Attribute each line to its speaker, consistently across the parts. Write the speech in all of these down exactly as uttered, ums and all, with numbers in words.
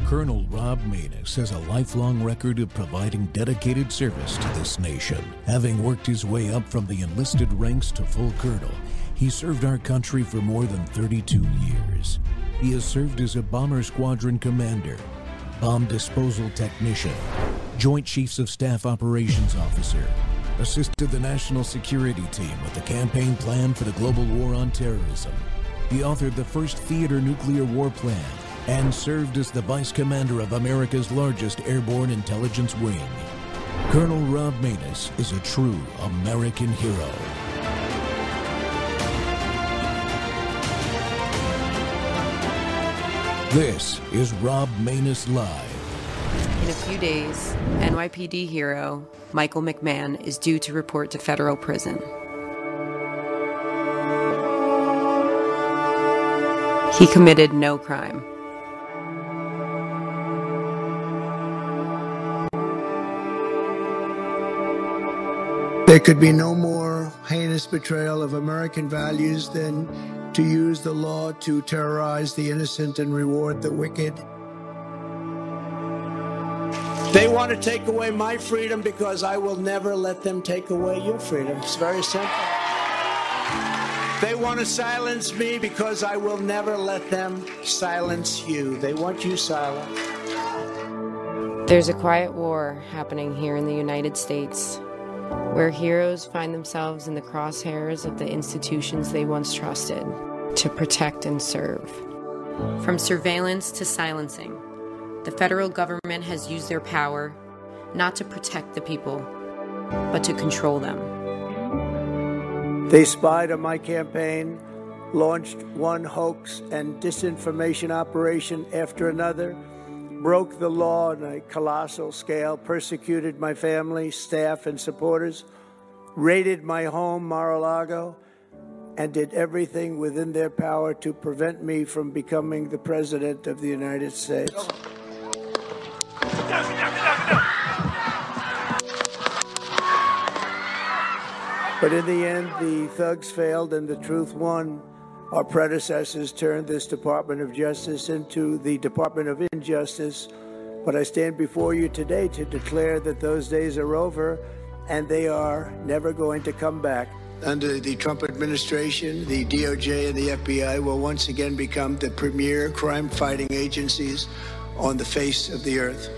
Speaker 1: Colonel Rob Maness has a lifelong record of providing dedicated service to this nation. Having worked his way up from the enlisted ranks to full colonel, he served our country for more than thirty-two years. He has served as a bomber squadron commander, bomb disposal technician, Joint Chiefs of Staff operations officer, assisted the national security team with the campaign plan for the global war on terrorism. He authored the first theater nuclear war plan and served as the vice commander of America's largest airborne intelligence wing. Colonel Rob Maness is a true American hero. This is Rob Maness Live.
Speaker 2: In a few days, N Y P D hero Michael McMahon is due to report to federal prison. He committed no crime.
Speaker 3: There could be no more heinous betrayal of American values than to use the law to terrorize the innocent and reward the wicked. They want to take away my freedom because I will never let them take away your freedom. It's very simple. They want to silence me because I will never let them silence you. They want you silent.
Speaker 2: There's a quiet war happening here in the United States, where heroes find themselves in the crosshairs of the institutions they once trusted to protect and serve. From surveillance to silencing, the federal government has used their power not to protect the people, but to control them.
Speaker 3: They spied on my campaign, launched one hoax and disinformation operation after another, broke the law on a colossal scale, persecuted my family, staff, and supporters, raided my home, Mar-a-Lago, and did everything within their power to prevent me from becoming the President of the United States. But in the end, the thugs failed and the truth won. Our predecessors turned this Department of Justice into the Department of Injustice. But I stand before you today to declare that those days are over and they are never going to come back. Under the Trump administration, the D O J and the F B I will once again become the premier crime-fighting agencies on the face of the earth.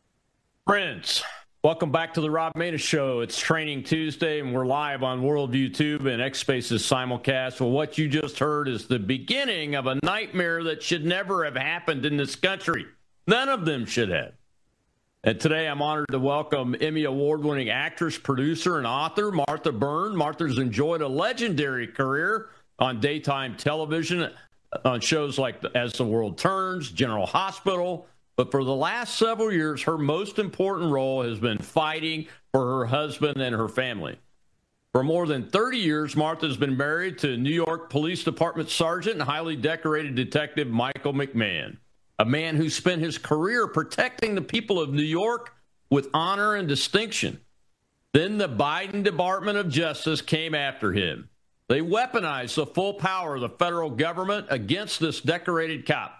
Speaker 4: Friends, welcome back to the Rob Maness Show. It's Training Tuesday, and we're live on World YouTube and X Spaces simulcast. Well, what you just heard is the beginning of a nightmare that should never have happened in this country. None of them should have. And today I'm honored to welcome Emmy Award-winning actress, producer, and author Martha Byrne. Martha's enjoyed a legendary career on daytime television on shows like As the World Turns, General Hospital. But for the last several years, her most important role has been fighting for her husband and her family. For more than thirty years, Martha has been married to New York Police Department Sergeant and highly decorated Detective Michael McMahon, a man who spent his career protecting the people of New York with honor and distinction. Then the Biden Department of Justice came after him. They weaponized the full power of the federal government against this decorated cop.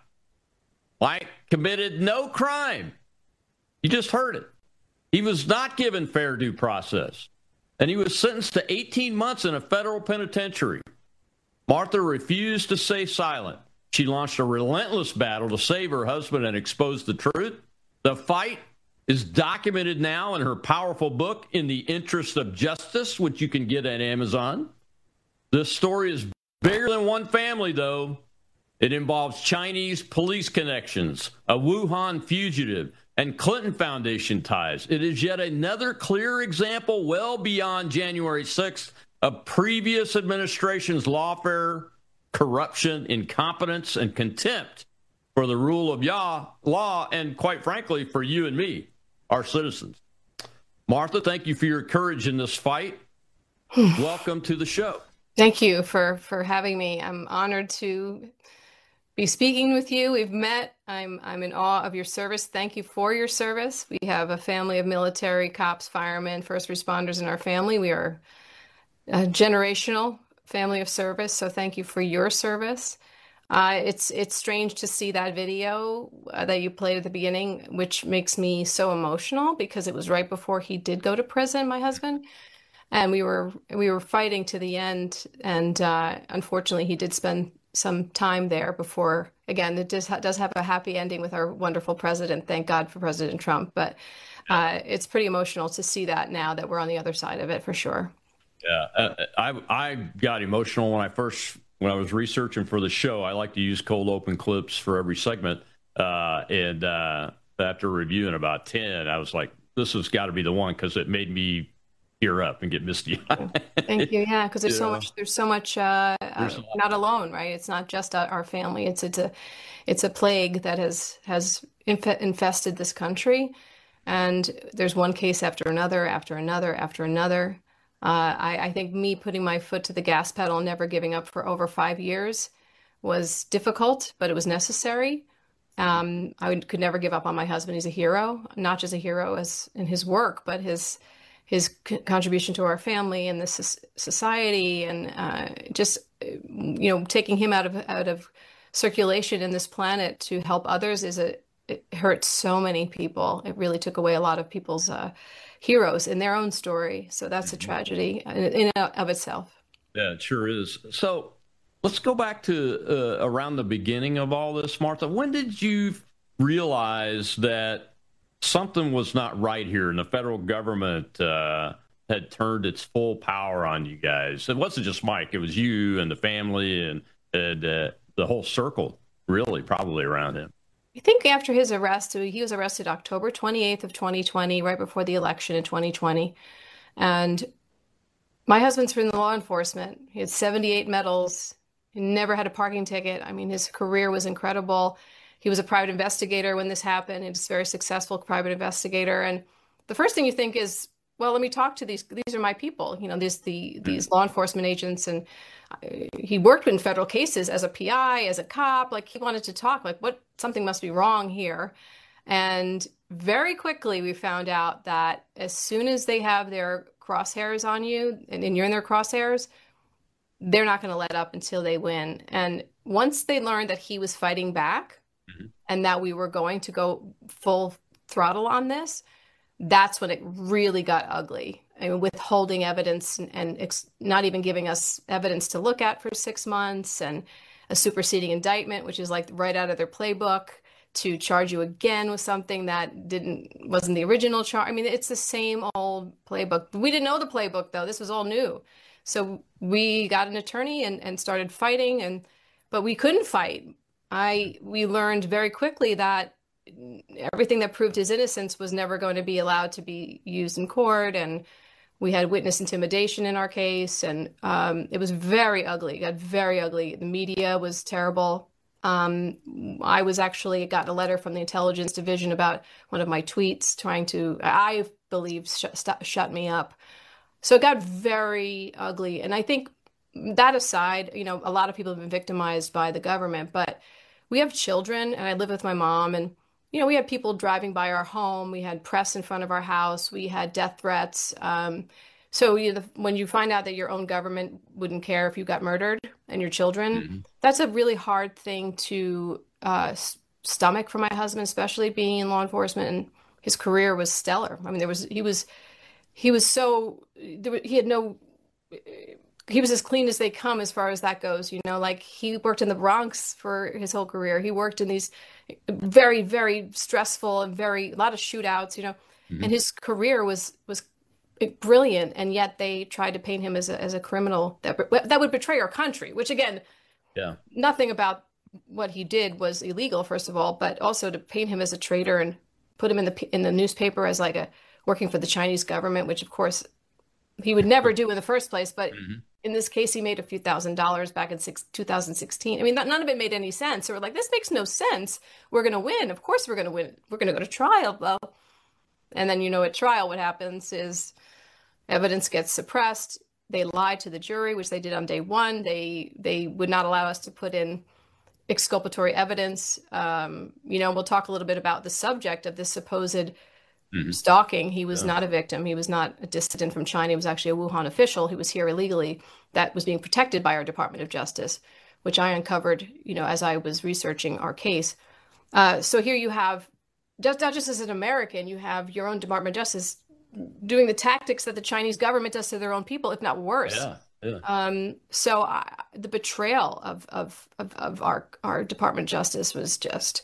Speaker 4: Mike committed no crime. You just heard it. He was not given fair due process, and he was sentenced to eighteen months in a federal penitentiary. Martha refused to stay silent. She launched a relentless battle to save her husband and expose the truth. The fight is documented now in her powerful book, In the Interest of Justice, which you can get at Amazon. This story is bigger than one family, though. It involves Chinese police connections, a Wuhan fugitive, and Clinton Foundation ties. It is yet another clear example, well beyond January sixth, of previous administrations' lawfare, corruption, incompetence, and contempt for the rule of law, and quite frankly, for you and me, our citizens. Martha, thank you for your courage in this fight. Welcome to the show.
Speaker 5: Thank you for, for having me. I'm honored to be speaking with you. We've met. I'm I'm in awe of your service. Thank you for your service. We have a family of military, cops, firemen, first responders in our family. We are a generational family of service, so thank you for your service. Uh, it's it's strange to see that video uh, that you played at the beginning, which makes me so emotional because it was right before he did go to prison, my husband, and we were we were fighting to the end. And uh, unfortunately, he did spend some time there before. Again, it does does have a happy ending with our wonderful president. Thank God for President Trump. But uh, it's pretty emotional to see that now that we're on the other side of it, for sure.
Speaker 4: Yeah, uh, I I got emotional when I first. When I was researching for the show. I like to use cold open clips for every segment. Uh, and uh, after reviewing about ten, I was like, this has got to be the one because it made me tear up and get misty.
Speaker 5: Thank you. Yeah, because there's
Speaker 4: you
Speaker 5: so
Speaker 4: know?
Speaker 5: much. There's so much. Uh,
Speaker 4: There's
Speaker 5: uh, not alone, right? It's not just uh, our family. It's it's a it's a plague that has has inf- infested this country, and there's one case after another, after another, after another. Uh, I, I think me putting my foot to the gas pedal and never giving up for over five years was difficult, but it was necessary. Um, I would, could never give up on my husband. He's a hero, not just a hero as in his work, but his his c- contribution to our family and this society, and uh, just you know taking him out of out of circulation in this planet to help others is a it hurt so many people. It really took away a lot of people's uh, heroes in their own story. So that's a tragedy in, in and of itself.
Speaker 4: Yeah, it sure is. So let's go back to uh, around the beginning of all this, Martha. When did you realize that something was not right here and the federal government uh, had turned its full power on you guys? It wasn't just Mike. It was you and the family and, and uh, the whole circle, really, probably around him.
Speaker 5: I think after his arrest, he was arrested October twenty-eighth of twenty twenty, right before the election in twenty twenty. And my husband's from the law enforcement. He had seventy-eight medals. He never had a parking ticket. I mean, his career was incredible. He was a private investigator when this happened. He's a very successful private investigator. And the first thing you think is, well, let me talk to these. These are my people. You know, these the these law enforcement agents, and he worked in federal cases as a P I, as a cop. Like he wanted to talk. Like, what? Something must be wrong here. And very quickly, we found out that as soon as they have their crosshairs on you, and, and you're in their crosshairs, they're not going to let up until they win. And once they learned that he was fighting back, mm-hmm. and that we were going to go full throttle on this, that's when it really got ugly. I mean, withholding evidence and, and ex- not even giving us evidence to look at for six months and a superseding indictment, which is like right out of their playbook, to charge you again with something that didn't wasn't the original charge. I mean, it's the same old playbook. We didn't know the playbook, though. This was all new. So we got an attorney and, and started fighting, and but we couldn't fight. I we learned very quickly that everything that proved his innocence was never going to be allowed to be used in court, and we had witness intimidation in our case, and um, it was very ugly. It got very ugly. The media was terrible. Um, I was actually got a letter from the intelligence division about one of my tweets trying to, I believe, sh- st- shut me up. So it got very ugly. And I think that aside, you know, a lot of people have been victimized by the government, but we have children, and I live with my mom, and you know, we had people driving by our home. We had press in front of our house. We had death threats. Um, so you, the, when you find out that your own government wouldn't care if you got murdered and your children, mm-hmm. that's a really hard thing to uh, stomach for my husband, especially being in law enforcement. And his career was stellar. I mean, there was he was he was so there, he had no. He was as clean as they come as far as that goes. You know, like he worked in the Bronx for his whole career. He worked in these very, very stressful and very, a lot of shootouts, you know, mm-hmm. and his career was, was brilliant. And yet they tried to paint him as a, as a criminal that, that would betray our country, which again,
Speaker 4: yeah,
Speaker 5: nothing about what he did was illegal, first of all, but also to paint him as a traitor and put him in the, in the newspaper as like a working for the Chinese government, which of course he would never do in the first place. But mm-hmm. in this case, he made a few thousand dollars back in six, two thousand sixteen. I mean, that, none of it made any sense. So we're like, this makes no sense. We're going to win. Of course we're going to win. We're going to go to trial, though. And then, you know, at trial, what happens is evidence gets suppressed. They lied to the jury, which they did on day one. They they would not allow us to put in exculpatory evidence. Um, you know, we'll talk a little bit about the subject of this supposed mm-hmm. stalking. He was yeah. not a victim. He was not a dissident from China. He was actually a Wuhan official who was here illegally that was being protected by our Department of Justice. which I uncovered, you know, as I was researching our case. Uh, so here you have, just, not just as an American, you have your own Department of Justice doing the tactics that the Chinese government does to their own people, if not worse.
Speaker 4: Yeah, yeah.
Speaker 5: Um, so I, the betrayal of of of, of our our Department of Justice was just.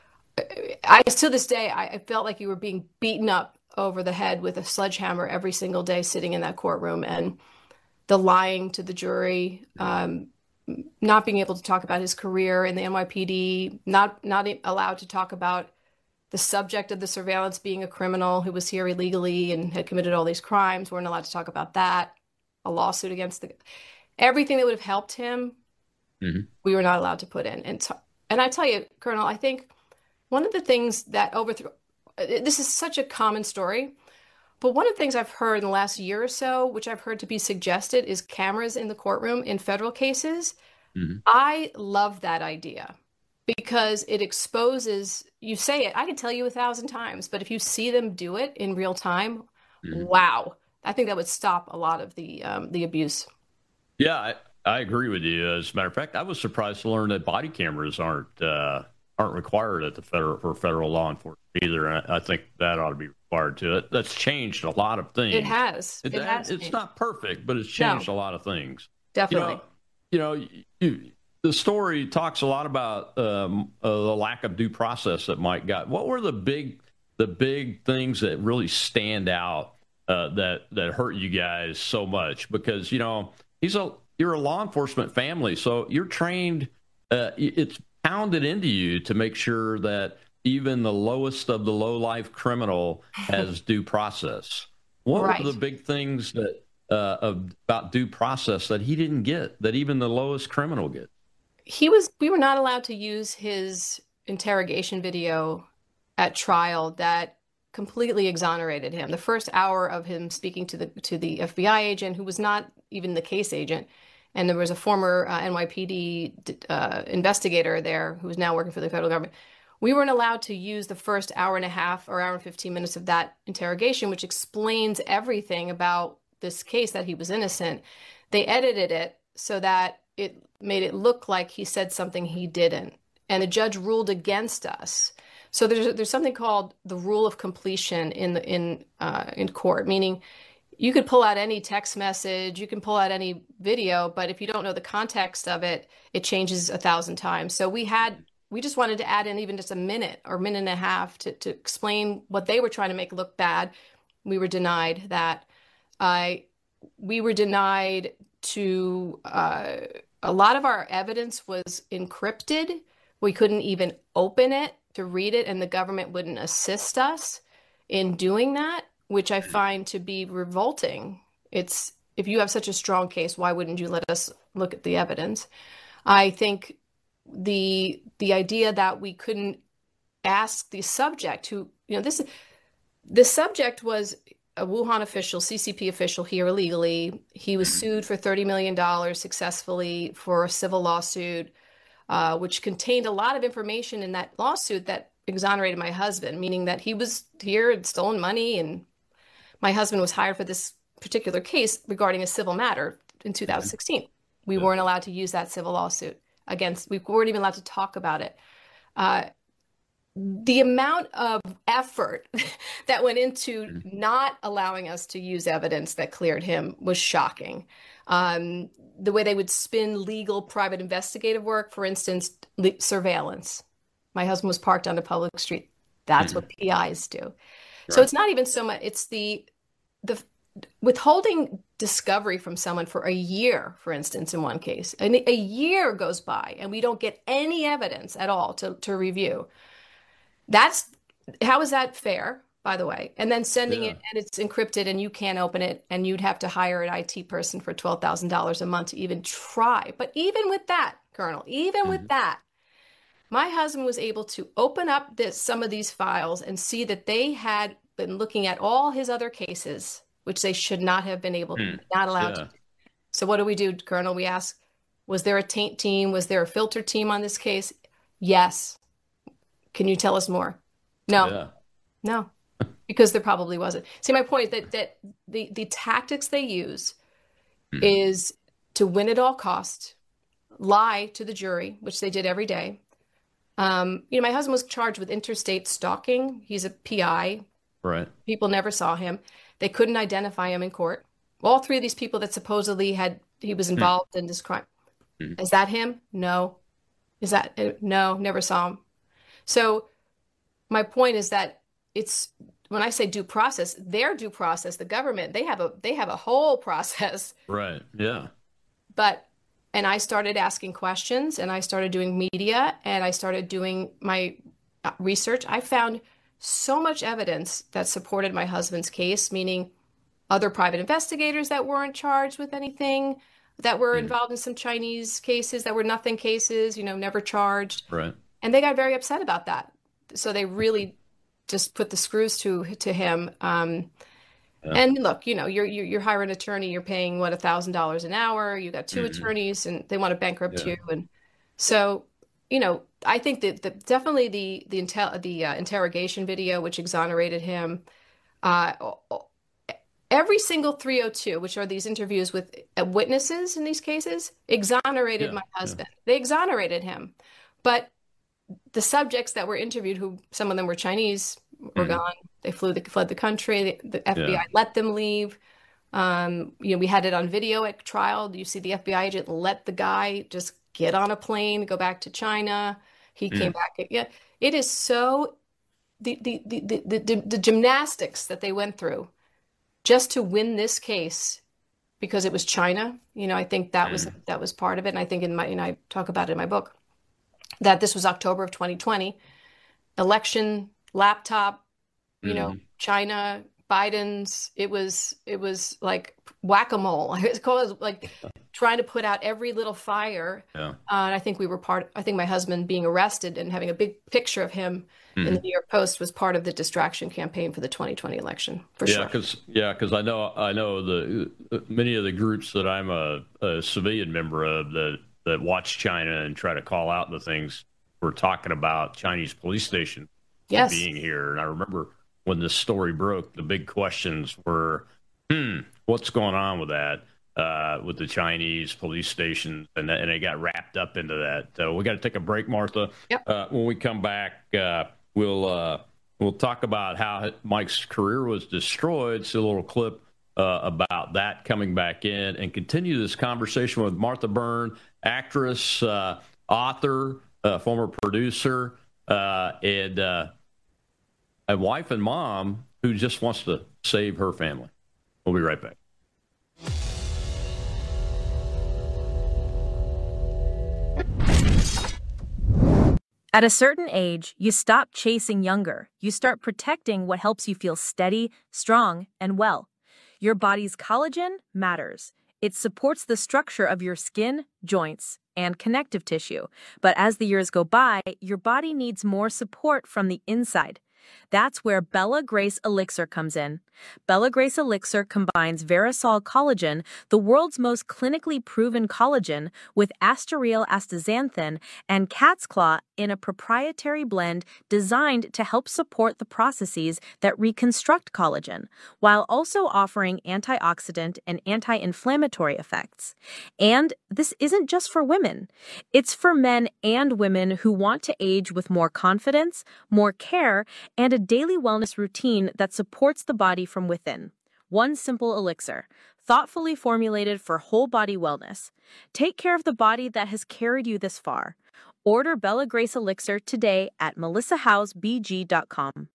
Speaker 5: I to this day I, I felt like you were being beaten up over the head with a sledgehammer every single day sitting in that courtroom, and the lying to the jury, um, not being able to talk about his career in the N Y P D, not not allowed to talk about the subject of the surveillance being a criminal who was here illegally and had committed all these crimes. Weren't allowed to talk about that. A lawsuit against the everything that would have helped him. Mm-hmm. We were not allowed to put in. And so, and I tell you, Colonel, I think one of the things that overthrew this is such a common story, but one of the things I've heard in the last year or so, which I've heard to be suggested, is cameras in the courtroom in federal cases. Mm-hmm. I love that idea. Because it exposes, you say it, I can tell you a thousand times, but if you see them do it in real time, mm-hmm. wow, I think that would stop a lot of the um, the abuse.
Speaker 4: Yeah, I, I agree with you. As a matter of fact, I was surprised to learn that body cameras aren't uh, aren't required at the federal for federal law enforcement either. And I, I think that ought to be required too. It, that's changed a lot of things.
Speaker 5: It has.
Speaker 4: It,
Speaker 5: it has.
Speaker 4: It's
Speaker 5: changed.
Speaker 4: Not perfect, but it's changed no. a lot of things.
Speaker 5: Definitely.
Speaker 4: You know, you know you. The story talks a lot about um, uh, the lack of due process that Mike got. What were the big, the big things that really stand out uh, that that hurt you guys so much? Because you know he's a you're a law enforcement family, so you're trained. Uh, it's pounded into you to make sure that even the lowest of the low life criminal has due process. What right. were the big things that uh, about due process that he didn't get, that even the lowest criminal gets?
Speaker 5: He was, we were not allowed to use his interrogation video at trial that completely exonerated him. The first hour of him speaking to the to the F B I agent, who was not even the case agent, and there was a former uh, N Y P D uh, investigator there who is now working for the federal government. We weren't allowed to use the first hour and a half or hour and fifteen minutes of that interrogation, which explains everything about this case, that he was innocent. They edited it so that it made it look like he said something he didn't. And the judge ruled against us. So there's there's something called the rule of completion in the in uh, in court, meaning you could pull out any text message, you can pull out any video, but if you don't know the context of it, it changes a thousand times. So we had we just wanted to add in even just a minute or minute and a half to to explain what they were trying to make look bad. We were denied that. I uh, we were denied to. Uh, A lot of our evidence was encrypted. We couldn't even open it to read it, and the government wouldn't assist us in doing that, which I find to be revolting. It's, if you have such a strong case, why wouldn't you let us look at the evidence? I think the the idea that we couldn't ask the subject who, you know, this the subject was a Wuhan official, C C P official here illegally. He was sued for thirty million dollars successfully for a civil lawsuit, uh, which contained a lot of information in that lawsuit that exonerated my husband, meaning that he was here and stolen money, and my husband was hired for this particular case regarding a civil matter in two thousand sixteen. We weren't allowed to use that civil lawsuit against, we weren't even allowed to talk about it. Uh, the amount of effort that went into not allowing us to use evidence that cleared him was shocking. Um, the way they would spin legal private investigative work, for instance, le- surveillance. My husband was parked on a public street. That's mm-hmm. what P Is do. Right. So it's not even so much, it's the the withholding discovery from someone for a year, for instance, in one case. And a year goes by and we don't get any evidence at all to, to review. That's, how is that fair, by the way? And then sending yeah. it and it's encrypted and you can't open it, and you'd have to hire an I T person for twelve thousand dollars a month to even try. But even with that, Colonel, even mm-hmm. with that, my husband was able to open up this, some of these files and see that they had been looking at all his other cases, which they should not have been able, mm. not allowed yeah. to do. So what do we do, Colonel? We ask, was there a taint team? Was there a filter team on this case? Yes. Can you tell us more? No, yeah. no, because there probably wasn't. See, my point that that the, the tactics they use mm. is to win at all costs, lie to the jury, which they did every day. Um, you know, my husband was charged with interstate stalking. He's a P I.
Speaker 4: Right.
Speaker 5: People never saw him. They couldn't identify him in court. All three of these people that supposedly had he was involved mm. in this crime. Mm. Is that him? No. Is that no? Never saw him. So my point is that it's when I say due process, their due process, the government, they have a they have a whole process.
Speaker 4: Right. Yeah.
Speaker 5: But and I started asking questions, and I started doing media, and I started doing my research. I found so much evidence that supported my husband's case, meaning other private investigators that weren't charged with anything, that were mm. involved in some Chinese cases that were nothing cases, you know, never charged.
Speaker 4: Right.
Speaker 5: And they got very upset about that. So they really just put the screws to to him. Um, yeah. And look, you know, you're, you're you're hiring an attorney. You're paying what a thousand dollars an hour. You got two mm-hmm. attorneys, and they want to bankrupt yeah. you. And so, you know, I think that the, definitely the the intel the uh, interrogation video, which exonerated him. Uh, every single three oh two, which are these interviews with witnesses in these cases, exonerated yeah. my husband. Yeah. They exonerated him, but the subjects that were interviewed, who some of them were Chinese, were mm. gone. They flew, the, fled the country. The, the F B I yeah. let them leave. Um, you know, we had it on video at trial. You see the F B I agent let the guy just get on a plane, go back to China. He mm. came back. Yeah, it is so the the, the the the the gymnastics that they went through just to win this case because it was China. You know, I think that mm. was that was part of it. And I think in my, and I talk about it in my book, that this was October of twenty twenty, election, laptop, you mm. know, China, Biden's, it was, it was like whack-a-mole. It's called like trying to put out every little fire. Yeah. Uh, and I think we were part, I think my husband being arrested and having a big picture of him mm. in the New York Post was part of the distraction campaign for the twenty twenty election, for
Speaker 4: yeah,
Speaker 5: sure.
Speaker 4: Cause, yeah, because I know, I know the many of the groups that I'm a, a civilian member of that, that watch China and try to call out the things we're talking about Chinese police station
Speaker 5: yes.
Speaker 4: being here. And I remember when this story broke, the big questions were, hmm, what's going on with that, uh, with the Chinese police stations? And, and they got wrapped up into that. So we got to take a break, Martha.
Speaker 5: Yep.
Speaker 4: Uh, when we come back, uh, we'll uh, we'll talk about how Mike's career was destroyed. See a little clip uh, about that coming back in, and continue this conversation with Martha Byrne, actress, uh, author, uh, former producer, uh, and uh, a wife and mom who just wants to save her family. We'll be right back.
Speaker 6: At a certain age, you stop chasing younger. You start protecting what helps you feel steady, strong, and well. Your body's collagen matters. It supports the structure of your skin, joints, and connective tissue. But as the years go by, your body needs more support from the inside. That's where Bella Grace Elixir comes in. Bella Grace Elixir combines Verisol collagen, the world's most clinically proven collagen, with Asteryl astaxanthin and cat's claw in a proprietary blend designed to help support the processes that reconstruct collagen, while also offering antioxidant and anti-inflammatory effects. And this isn't just for women. It's for men and women who want to age with more confidence, more care, and a daily wellness routine that supports the body from within. One simple elixir, thoughtfully formulated for whole body wellness. Take care of the body that has carried you this far. Order Bella Grace Elixir today at melissa house b g dot com.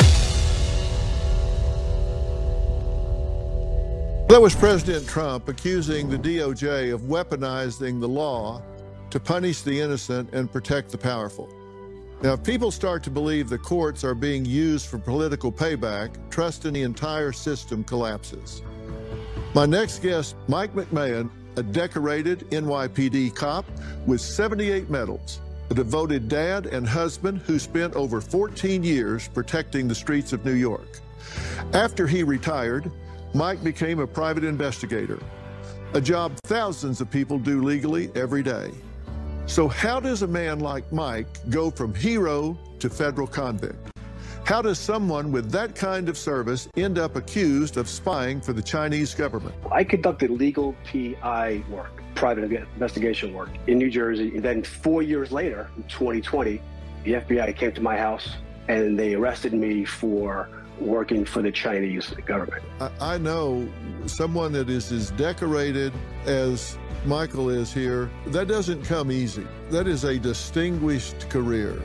Speaker 7: That was President Trump accusing the D O J of weaponizing the law to punish the innocent and protect the powerful. Now, if people start to believe the courts are being used for political payback, trust in the entire system collapses. My next guest, Mike McMahon, a decorated N Y P D cop with seventy-eight medals, a devoted dad and husband who spent over fourteen years protecting the streets of New York. After he retired, Mike became a private investigator, a job thousands of people do legally every day. So how does a man like Mike go from hero to federal convict? How does someone with that kind of service end up accused of spying for the Chinese government?
Speaker 8: I conducted legal P I work. private investigation work in New Jersey. And then four years later, in twenty twenty, the F B I came to my house and they arrested me for working for the Chinese government.
Speaker 7: I, I know someone that is as decorated as Michael is here. That doesn't come easy. That is a distinguished career.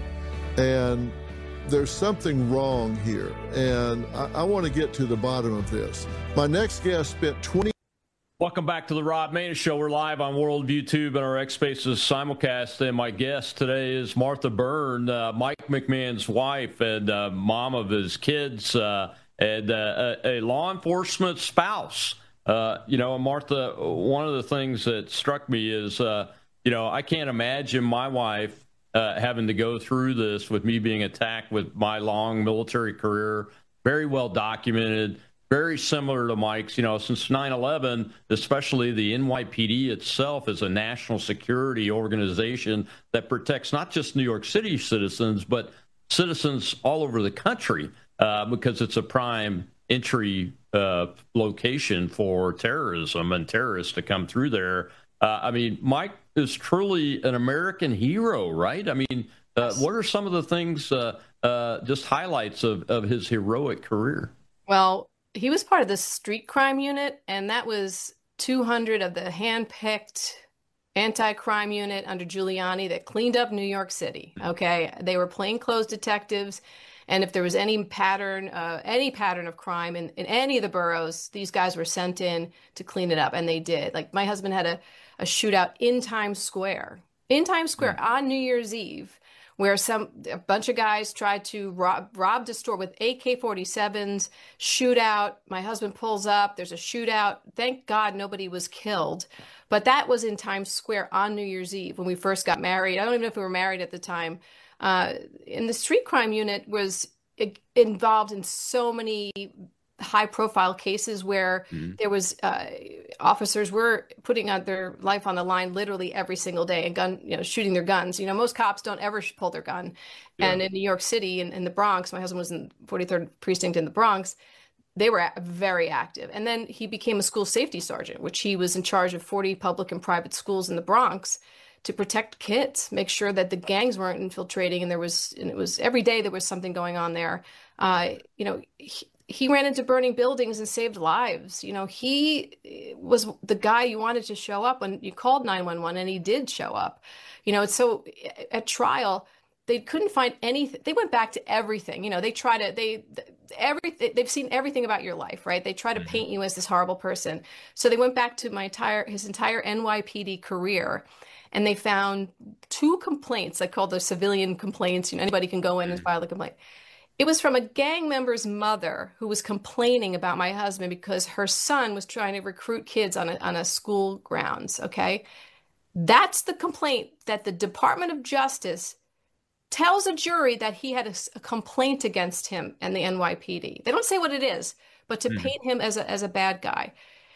Speaker 7: And there's something wrong here. And I, I want to get to the bottom of this. My next guest spent twenty
Speaker 4: Welcome back to the Rob Maness Show. We're live on Worldview Tube and our X Spaces simulcast. And my guest today is Martha Byrne, uh, Mike McMahon's wife and uh, mom of his kids, uh, and uh, a, a law enforcement spouse. Uh, you know, Martha, one of the things that struck me is, uh, you know, I can't imagine my wife uh, having to go through this with me being attacked with my long military career, very well documented. Very similar to Mike's, you know, since nine eleven, especially the N Y P D itself is a national security organization that protects not just New York City citizens, but citizens all over the country uh, because it's a prime entry uh, location for terrorism and terrorists to come through there. Uh, I mean, Mike is truly an American hero, right? I mean, uh, what are some of the things, uh, uh, just highlights of, of his heroic career?
Speaker 5: Well, he was part of the street crime unit, and that was two hundred of the hand-picked anti-crime unit under Giuliani that cleaned up New York City. Okay, they were plainclothes detectives, and if there was any pattern, uh, any pattern of crime in, in any of the boroughs, these guys were sent in to clean it up, and they did. Like my husband had a, a shootout in Times Square, in Times Square mm-hmm. on New Year's Eve, where some a bunch of guys tried to rob, robbed a store with A K forty-sevens, shootout. My husband pulls up. There's a shootout. Thank God nobody was killed. But that was in Times Square on New Year's Eve when we first got married. I don't even know if we were married at the time. Uh, and the street crime unit was involved in so many high-profile cases where mm-hmm. there was uh, officers were putting out their life on the line literally every single day and gun, you know, shooting their guns. You know, most cops don't ever pull their gun. Yeah. And in New York City and in, in the Bronx, my husband was in forty-third Precinct in the Bronx, they were very active. And then he became a school safety sergeant, which he was in charge of forty public and private schools in the Bronx to protect kids, make sure that the gangs weren't infiltrating. And there was, and it was every day there was something going on there. Uh, you know, he, He ran into burning buildings and saved lives. You know, he was the guy you wanted to show up when you called nine one one, and he did show up. You know, so at trial, they couldn't find anything. They went back to everything. You know, they try to, they, every, they've seen everything about your life, right? They try to paint you as this horrible person. So they went back to my entire, his entire N Y P D career, and they found two complaints. I call those civilian complaints. You know, anybody can go in and file a complaint. It was from a gang member's mother who was complaining about my husband because her son was trying to recruit kids on a, on a school grounds, okay? That's the complaint that the Department of Justice tells a jury that he had a, a complaint against him and the N Y P D. They don't say what it is, but to mm. paint him as a, as a bad guy.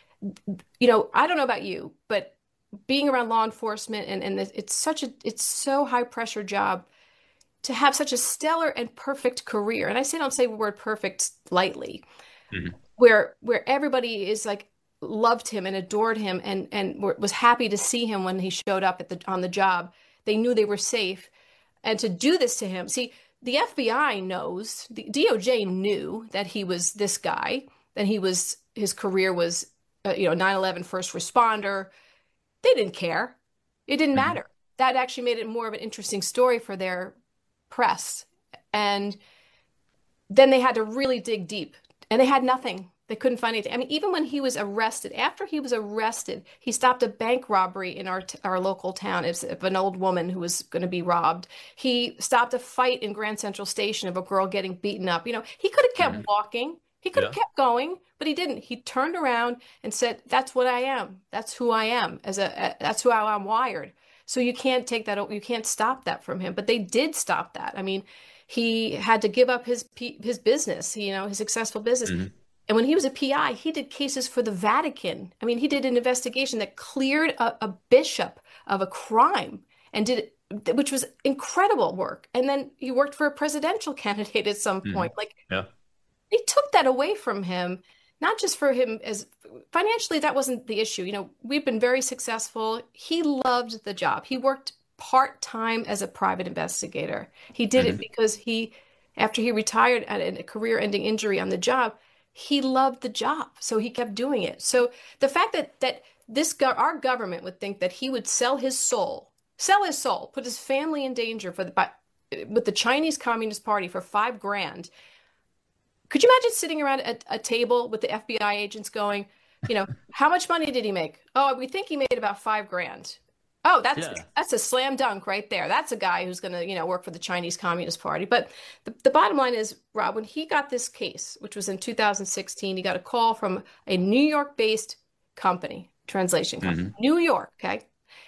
Speaker 5: You know, I don't know about you, but being around law enforcement and, and it's such a, it's so high pressure job to have such a stellar and perfect career. And I say, don't say the word perfect lightly, mm-hmm. where, where everybody is like, loved him and adored him and, and was happy to see him when he showed up at the, on the job. They knew they were safe. And to do this to him, see, the F B I knows, the D O J knew that he was this guy, that he was, his career was, uh, you know, nine eleven first responder. They didn't care. It didn't mm-hmm. matter. That actually made it more of an interesting story for their press. And then they had to really dig deep, and they had nothing. They couldn't find anything. I mean, even when he was arrested, after he was arrested, he stopped a bank robbery in our our local town of an old woman who was going to be robbed. He stopped a fight in Grand Central Station of a girl getting beaten up. You know, he could have kept mm-hmm. walking. He could have yeah. kept going, but he didn't. He turned around and said, "That's what I am. That's who I am. As a, a that's who I'm wired." So you can't take that. You can't stop that from him. But they did stop that. I mean, he had to give up his his business. You know, his successful business. Mm-hmm. And when he was a P I, he did cases for the Vatican. I mean, he did an investigation that cleared a, a bishop of a crime and did it, which was incredible work. And then he worked for a presidential candidate at some mm-hmm. point. Like,
Speaker 4: yeah.
Speaker 5: they took that away from him. not just for him as financially, that wasn't the issue. You know, we've been very successful. He loved the job. He worked part-time as a private investigator. He did mm-hmm. it because he, after he retired at a career-ending injury on the job, he loved the job. So he kept doing it. So the fact that, that this, go- our government would think that he would sell his soul, sell his soul, put his family in danger for the, by, with the Chinese Communist Party for five grand. Could you imagine sitting around a, a table with the F B I agents going, you know, how much money did he make? Oh, we think he made about five grand. Oh, that's yeah. that's a slam dunk right there. That's a guy who's going to, you know, work for the Chinese Communist Party. But the, the bottom line is, Rob, when he got this case, which was in two thousand sixteen, he got a call from a New York-based company, translation company, mm-hmm. New York, okay?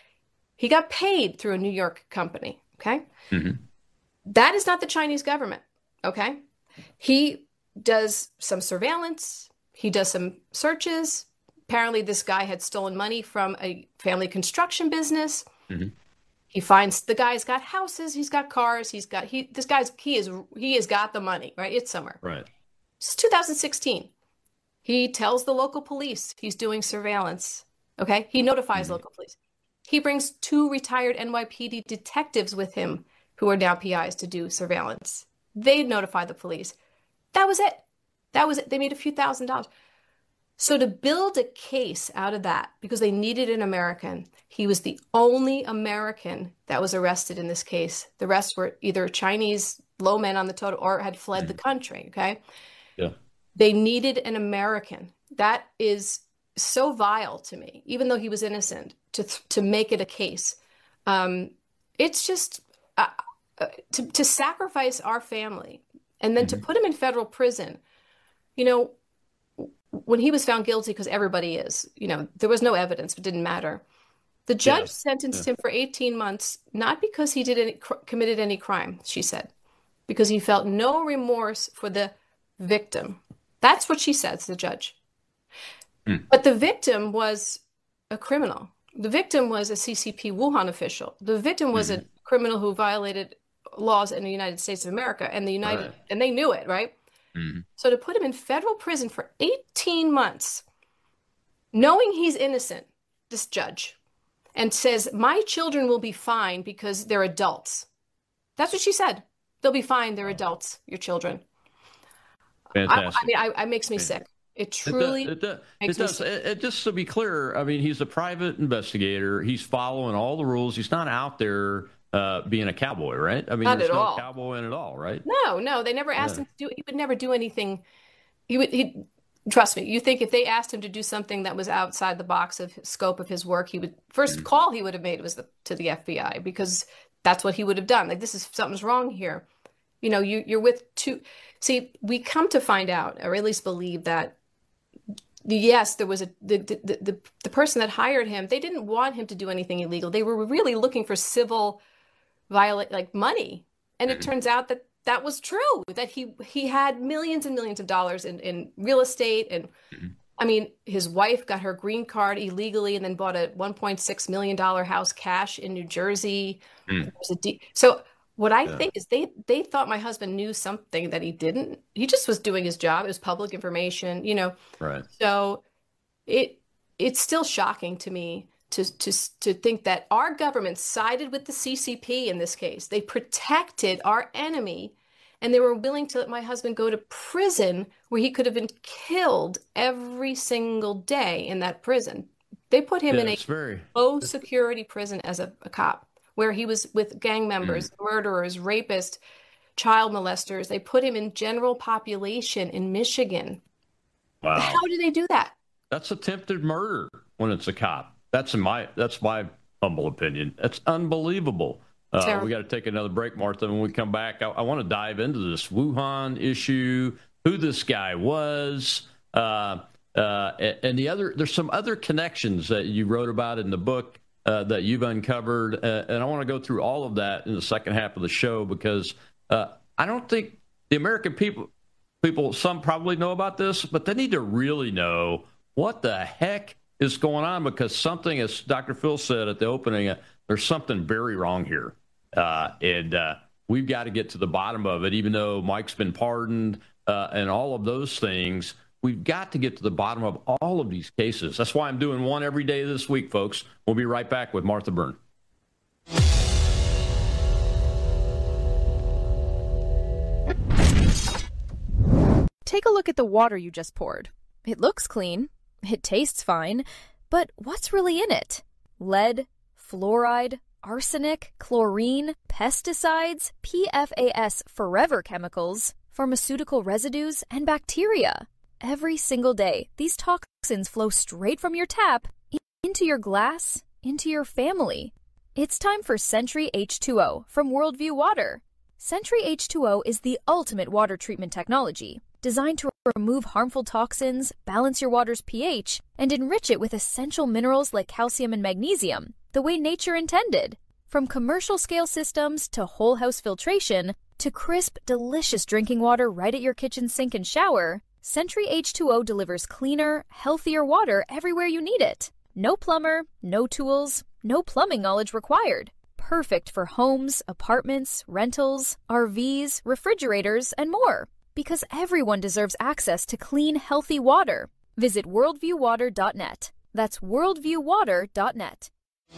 Speaker 5: He got paid through a New York company, okay? Mm-hmm. That is not the Chinese government, okay? He does some surveillance. He does some searches. Apparently, this guy had stolen money from a family construction business. Mm-hmm. He finds the guy's got houses. He's got cars. He's got he. This guy's he is he has got the money, right? It's somewhere.
Speaker 4: Right.
Speaker 5: It's two thousand sixteen. He tells the local police he's doing surveillance. Okay. He notifies mm-hmm. local police. He brings two retired N Y P D detectives with him who are now P Is to do surveillance. They notify the police. That was it. That was it. They made a few thousand dollars. So to build a case out of that, because they needed an American, he was the only American that was arrested in this case. The rest were either Chinese low men on the totem or had fled mm-hmm. the country. Okay.
Speaker 4: Yeah.
Speaker 5: They needed an American. That is so vile to me, even though he was innocent, to to make it a case. Um, it's just uh, uh, to to sacrifice our family and then mm-hmm. to put him in federal prison. You know, when he was found guilty, because everybody is, you know, there was no evidence, but it didn't matter. The judge yeah. sentenced yeah. him for eighteen months, not because he did any, cr- committed any crime, she said, because he felt no remorse for the victim. That's what she says, the judge. Mm. But the victim was a criminal. The victim was a C C P Wuhan official. The victim was mm-hmm. a criminal who violated laws in the United States of America, and the United, right. and they knew it, right? Mm-hmm. So to put him in federal prison for eighteen months, knowing he's innocent, this judge, and says, my children will be fine because they're adults. That's what she said. They'll be fine. They're adults, your children.
Speaker 4: Fantastic.
Speaker 5: I, I mean, I, it makes me sick. It truly
Speaker 4: it does. It,
Speaker 5: makes
Speaker 4: it does.
Speaker 5: me sick.
Speaker 4: It, it, just to be clear, I mean, he's a private investigator. He's following all the rules. He's not out there uh, being a cowboy, right? I mean,
Speaker 5: not
Speaker 4: there's
Speaker 5: at
Speaker 4: no
Speaker 5: all.
Speaker 4: cowboy in it all, right?
Speaker 5: No, no. They never asked
Speaker 4: yeah.
Speaker 5: him to do. He would never do anything. He would. He trust me. You think if they asked him to do something that was outside the box of scope of his work, he would first mm-hmm. call he would have made was the, to the F B I, because that's what he would have done. Like, this is something's wrong here. You know, you you're with two. See, we come to find out, or at least believe that. Yes, there was a the, the the the person that hired him. They didn't want him to do anything illegal. They were really looking for civil violate like money, and it turns out that that was true. That he he had millions and millions of dollars in, in real estate, and mm-hmm. I mean, his wife got her green card illegally and then bought a one point six million dollar house cash in New Jersey. Mm. A de- so. What I yeah. think is they they thought my husband knew something that he didn't. He just was doing his job. It was public information, you know.
Speaker 4: Right.
Speaker 5: So it it's still shocking to me to to to think that our government sided with the C C P in this case. They protected our enemy, and they were willing to let my husband go to prison where he could have been killed every single day in that prison. They put him
Speaker 4: yeah,
Speaker 5: in a
Speaker 4: very...
Speaker 5: low security prison as a, a cop, where he was with gang members, mm. murderers, rapists, child molesters. They put him in general population in Michigan.
Speaker 4: Wow.
Speaker 5: How do they do that?
Speaker 4: That's attempted murder when it's a cop. That's in my that's my humble opinion. That's unbelievable. Uh, we got to take another break, Martha. When we come back, I, I want to dive into this Wuhan issue, who this guy was, uh, uh, and, and the other. There's some other connections that you wrote about in the book Uh, that you've uncovered, uh, and I want to go through all of that in the second half of the show, because uh, I don't think the American people, people, some probably know about this, but they need to really know what the heck is going on, because something, as Doctor Phil said at the opening, uh, there's something very wrong here, uh, and uh, we've got to get to the bottom of it. Even though Mike's been pardoned uh, and all of those things, We've got to get to the bottom of all of these cases. That's why I'm doing one every day this week, folks. We'll be right back with Martha Byrne.
Speaker 6: Take a look at the water you just poured. It looks clean. It tastes fine. But what's really in it? Lead, fluoride, arsenic, chlorine, pesticides, P F A S forever chemicals, pharmaceutical residues, and bacteria. Every single day, these toxins flow straight from your tap into your glass, into your family. It's time for Sentry H two O from Worldview Water. Sentry H two O is the ultimate water treatment technology, designed to remove harmful toxins, balance your water's pH, and enrich it with essential minerals like calcium and magnesium, the way nature intended. From commercial-scale systems to whole house filtration to crisp, delicious drinking water right at your kitchen sink and shower, Sentry H two O delivers cleaner, healthier water everywhere you need it. No plumber, no tools, no plumbing knowledge required. Perfect for homes, apartments, rentals, R Vs, refrigerators, and more. Because everyone deserves access to clean, healthy water. Visit worldview water dot net. That's worldview water dot net.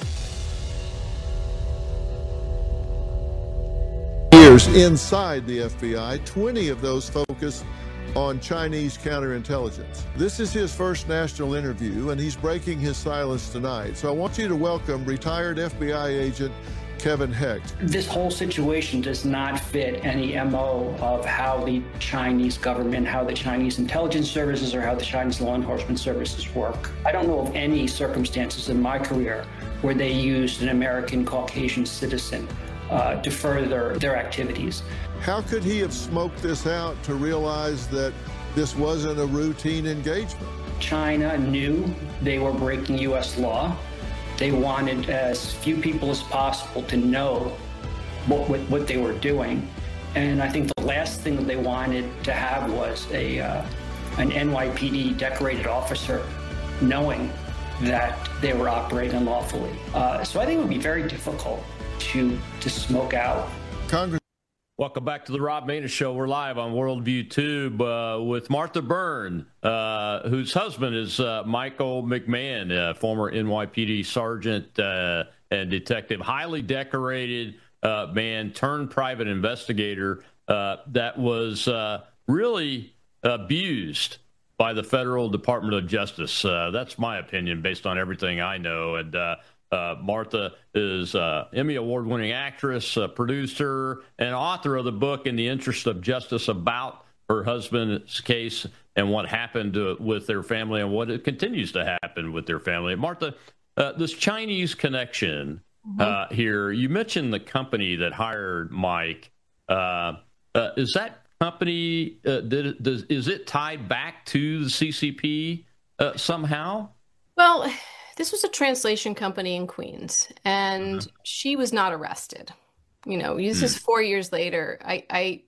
Speaker 7: Years inside the F B I, twenty of those focused on Chinese counterintelligence. This is his first national interview, and he's breaking his silence tonight. So I want you to welcome retired F B I agent Kevin Hecht.
Speaker 9: This whole situation does not fit any M O of how the Chinese government, how the Chinese intelligence services, or how the Chinese law enforcement services work. I don't know of any circumstances in my career where they used an American Caucasian citizen uh, to further their activities.
Speaker 7: How could he have smoked this out to realize that this wasn't a routine engagement?
Speaker 9: China knew they were breaking U S law. They wanted as few people as possible to know what, what, what they were doing. And I think the last thing that they wanted to have was a uh, an N Y P D decorated officer knowing that they were operating unlawfully. Uh, so I think it would be very difficult to, to smoke out.
Speaker 7: Congress.
Speaker 4: Welcome back to the Rob Maness Show. We're live on Worldview Tube uh, with Martha Byrne, uh, whose husband is uh, Michael McMahon, uh, former N Y P D sergeant uh, and detective, highly decorated uh, man turned private investigator uh, that was uh, really abused by the Federal Department of Justice. Uh, that's my opinion based on everything I know. And uh, Uh, Martha is uh, Emmy Award-winning actress, uh, producer, and author of the book In the Interest of Justice about her husband's case and what happened to, with their family and what it continues to happen with their family. Martha, uh, this Chinese connection mm-hmm. uh, here, you mentioned the company that hired Mike. Uh, uh, is that company, uh, did, does, is it tied back to the C C P uh, somehow?
Speaker 5: Well, this was a translation company in Queens, and mm-hmm. she was not arrested. You know, this is four years later. I, I,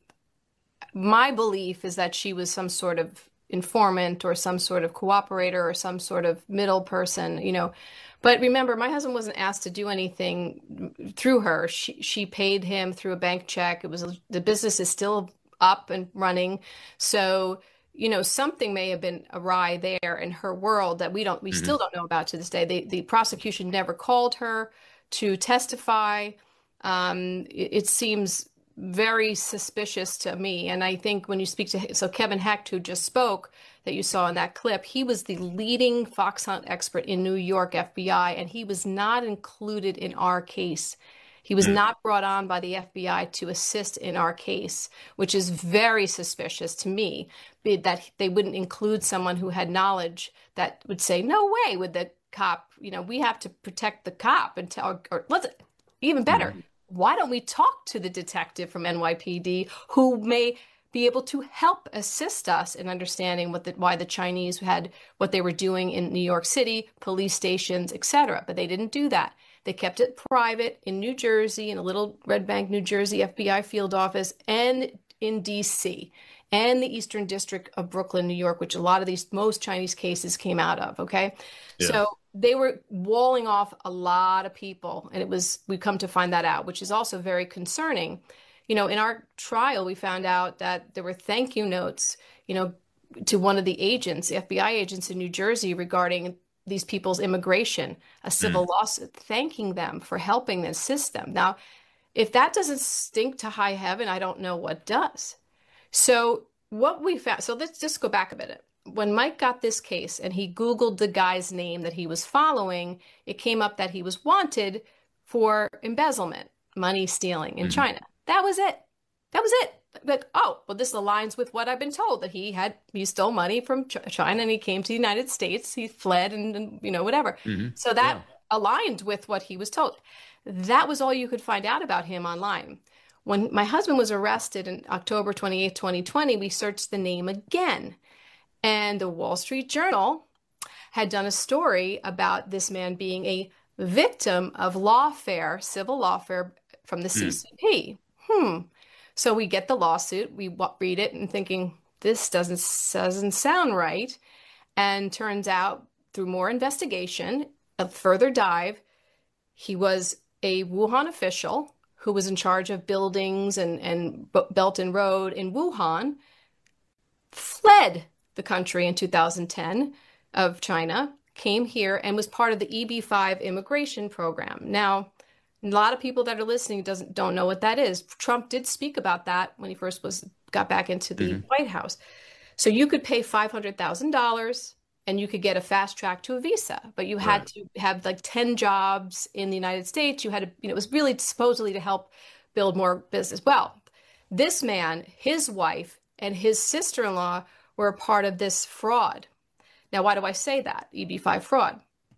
Speaker 5: my belief is that she was some sort of informant or some sort of cooperator or some sort of middle person, you know. But remember, my husband wasn't asked to do anything through her. She, she paid him through a bank check. It was, the business is still up and running. So, you know, something may have been awry there in her world that we don't, we mm-hmm. still don't know about to this day. The, the prosecution never called her to testify. Um, it, it seems very suspicious to me. And I think when you speak to, so Kevin Hecht, who just spoke, that you saw in that clip, he was the leading fox hunt expert in New York F B I, and he was not included in our case. He was not brought on by the F B I to assist in our case, which is very suspicious to me, that they wouldn't include someone who had knowledge that would say, no way would the cop, you know, we have to protect the cop and tell, or let's, even better, why don't we talk to the detective from N Y P D who may be able to help assist us in understanding what the, why the Chinese had, what they were doing in New York City, police stations, et cetera. But they didn't do that. They kept it private in New Jersey, in a little Red Bank, New Jersey F B I field office, and in D C, and the Eastern District of Brooklyn, New York, which a lot of these, most Chinese cases came out of, okay? Yeah. So they were walling off a lot of people, and it was, we come to find that out, which is also very concerning. You know, in our trial, we found out that there were thank you notes, you know, to one of the agents, the F B I agents in New Jersey, regarding these people's immigration, a civil mm. lawsuit, thanking them for helping and assist them. Now, if that doesn't stink to high heaven, I don't know what does. So what we found, so let's just go back a minute. When Mike got this case and he Googled the guy's name that he was following, it came up that he was wanted for embezzlement, money stealing in mm. China. That was it. That was it. Like, oh, well, this aligns with what I've been told, that he had, he stole money from Ch- China and he came to the United States. He fled and, and you know, whatever. Mm-hmm. So that yeah. aligned with what he was told. That was all you could find out about him online. When my husband was arrested in October twenty-eighth, twenty twenty, we searched the name again. And the Wall Street Journal had done a story about this man being a victim of lawfare, civil lawfare from the mm. C C P. Hmm. So we get the lawsuit, we read it and thinking, this doesn't, doesn't sound right. And turns out through more investigation, a further dive, he was a Wuhan official who was in charge of buildings and, and Belt and Road in Wuhan, fled the country in two thousand ten of China, came here and was part of the E B five immigration program. Now, a lot of people that are listening doesn't don't know what that is. Trump did speak about that when he first was got back into the mm-hmm. White House. So you could pay five hundred thousand dollars and you could get a fast track to a visa, but you had right. to have like ten jobs in the United States. You had to, you know, it was really supposedly to help build more business. Well, this man, his wife, and his sister-in-law were a part of this fraud. Now, why do I say that? E B five fraud.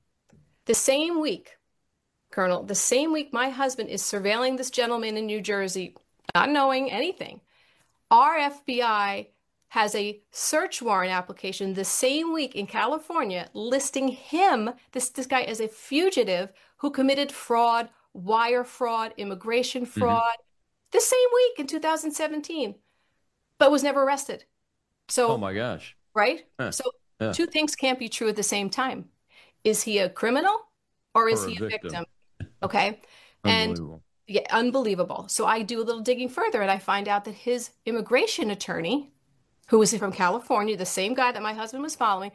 Speaker 5: The same week, Colonel, the same week my husband is surveilling this gentleman in New Jersey, not knowing anything, our F B I has a search warrant application the same week in California listing him, this, this guy, as a fugitive who committed fraud, wire fraud, immigration fraud, mm-hmm. the same week in two thousand seventeen, but was never arrested. So,
Speaker 4: oh my gosh.
Speaker 5: Right?
Speaker 4: Huh.
Speaker 5: So
Speaker 4: yeah.
Speaker 5: two things can't be true at the same time. Is he a criminal or is or he a victim? victim? Okay. And yeah, unbelievable. So I do a little digging further and I find out that his immigration attorney, who was from California, the same guy that my husband was following,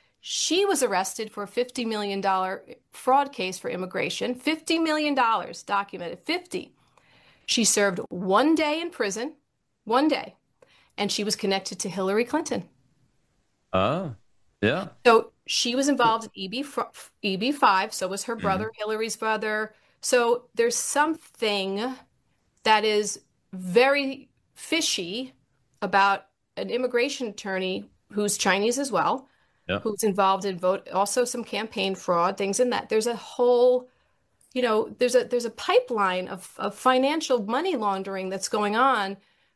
Speaker 5: she was arrested for a fifty million dollars fraud case for immigration. fifty million dollars documented, fifty. She served one day in prison, one day, and she was connected to Hillary Clinton. Oh,
Speaker 4: uh, yeah.
Speaker 5: So she was involved in E B, E B five, so was her brother, mm-hmm. Hillary's brother. So there's something that is very fishy about an immigration attorney who's Chinese as well, yep. who's involved in vote, also some campaign fraud, things in that. There's a whole, you know, there's a there's a pipeline of, of financial money laundering that's going on.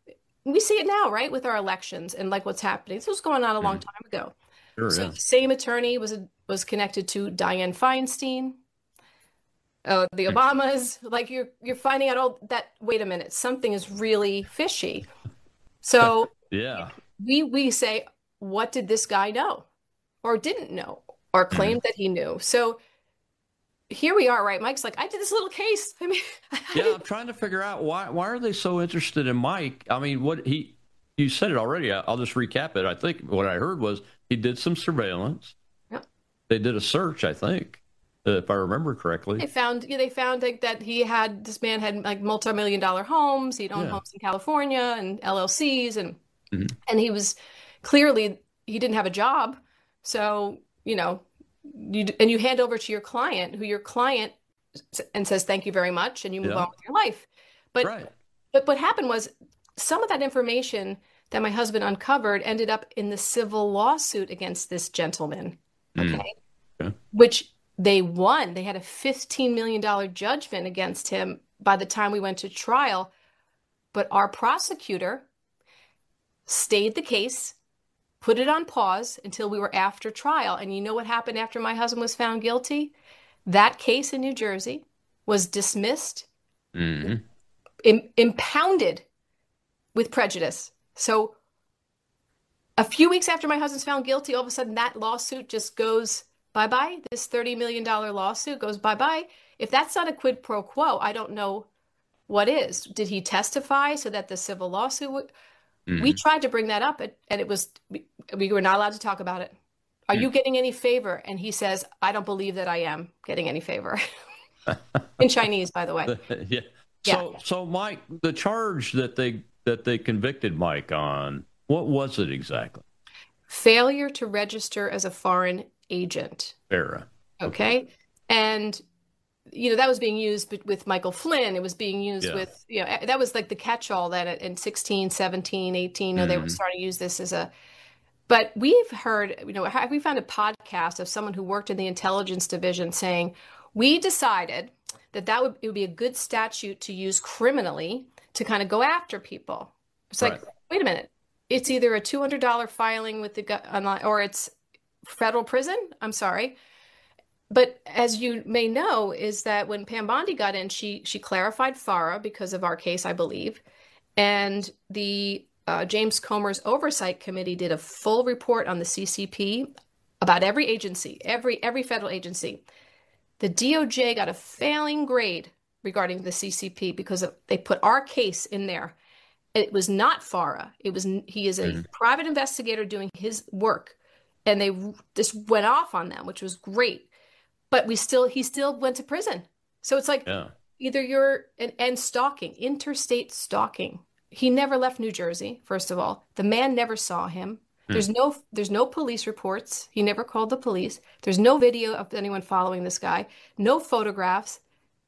Speaker 5: We see it now, right, with our elections and like what's happening. This was going on a long time ago.
Speaker 4: Sure,
Speaker 5: so
Speaker 4: yeah.
Speaker 5: the same attorney was was connected to Dianne Feinstein, uh, the Obamas. Like you're you're finding out all that. Wait a minute, something is really fishy. So
Speaker 4: yeah,
Speaker 5: we we say, what did this guy know, or didn't know, or claimed that he knew? So here we are, right? Mike's like, I did this little case. I mean,
Speaker 4: yeah, I'm trying to figure out why why are they so interested in Mike? I mean, what he you said it already. I'll just recap it. I think what I heard was he did some surveillance.
Speaker 5: Yep.
Speaker 4: They did a search, I think, if I remember correctly.
Speaker 5: They found yeah, they found like, that he had this man had like multi-million dollar homes. He'd owned
Speaker 4: Yeah.
Speaker 5: homes in California and L L Cs, and
Speaker 4: Mhm.
Speaker 5: and he was clearly he didn't have a job. So you know, you and you hand over to your client, who your client s- and says thank you very much, and you move
Speaker 4: Yeah.
Speaker 5: on with your life. But
Speaker 4: Right.
Speaker 5: but what happened was some of that information that my husband uncovered ended up in the civil lawsuit against this gentleman.
Speaker 4: Mm.
Speaker 5: Okay.
Speaker 4: Okay.
Speaker 5: Which they won. They had a fifteen million dollars judgment against him by the time we went to trial. But our prosecutor stayed the case, put it on pause until we were after trial. And you know what happened after my husband was found guilty? That case in New Jersey was dismissed,
Speaker 4: Mhm.
Speaker 5: im- impounded with prejudice. So a few weeks after my husband's found guilty, all of a sudden that lawsuit just goes bye-bye. This thirty million dollars lawsuit goes bye-bye. If that's not a quid pro quo, I don't know what is. Did he testify so that the civil lawsuit would... We
Speaker 4: Mhm.
Speaker 5: tried to bring that up, and and it was we were not allowed to talk about it. Are you getting any favor? And he says, I don't believe that I am getting any favor. In Chinese, by the way.
Speaker 4: yeah. So, yeah. so Mike, the charge that they that they convicted Mike on, what was it exactly?
Speaker 5: Failure to register as a foreign agent.
Speaker 4: FARA.
Speaker 5: Okay. okay. And, you know, that was being used with Michael Flynn. It was being used yeah. with, you know, that was like the catch-all that in sixteen, seventeen, eighteen, mm-hmm. they were starting to use this as a, but we've heard, you know, we found a podcast of someone who worked in the intelligence division saying, we decided that that would, it would be a good statute to use criminally to kind of go after people. It's like, right. wait a minute. It's either a two hundred dollars filing with the online or it's federal prison. I'm sorry. But as you may know, is that when Pam Bondi got in, she she clarified FARA because of our case, I believe. And the uh, James Comer's Oversight Committee did a full report on the C C P about every agency, every every federal agency. The D O J got a failing grade regarding the C C P because of, they put our case in there. It was not FARA. It was he is a mm-hmm. private investigator doing his work, and they just went off on them, which was great. But we still he still went to prison. So it's like yeah. either you're and, and stalking, interstate stalking. He never left New Jersey. First of all, the man never saw him. Hmm. There's no there's no police reports. He never called the police. There's no video of anyone following this guy. No photographs.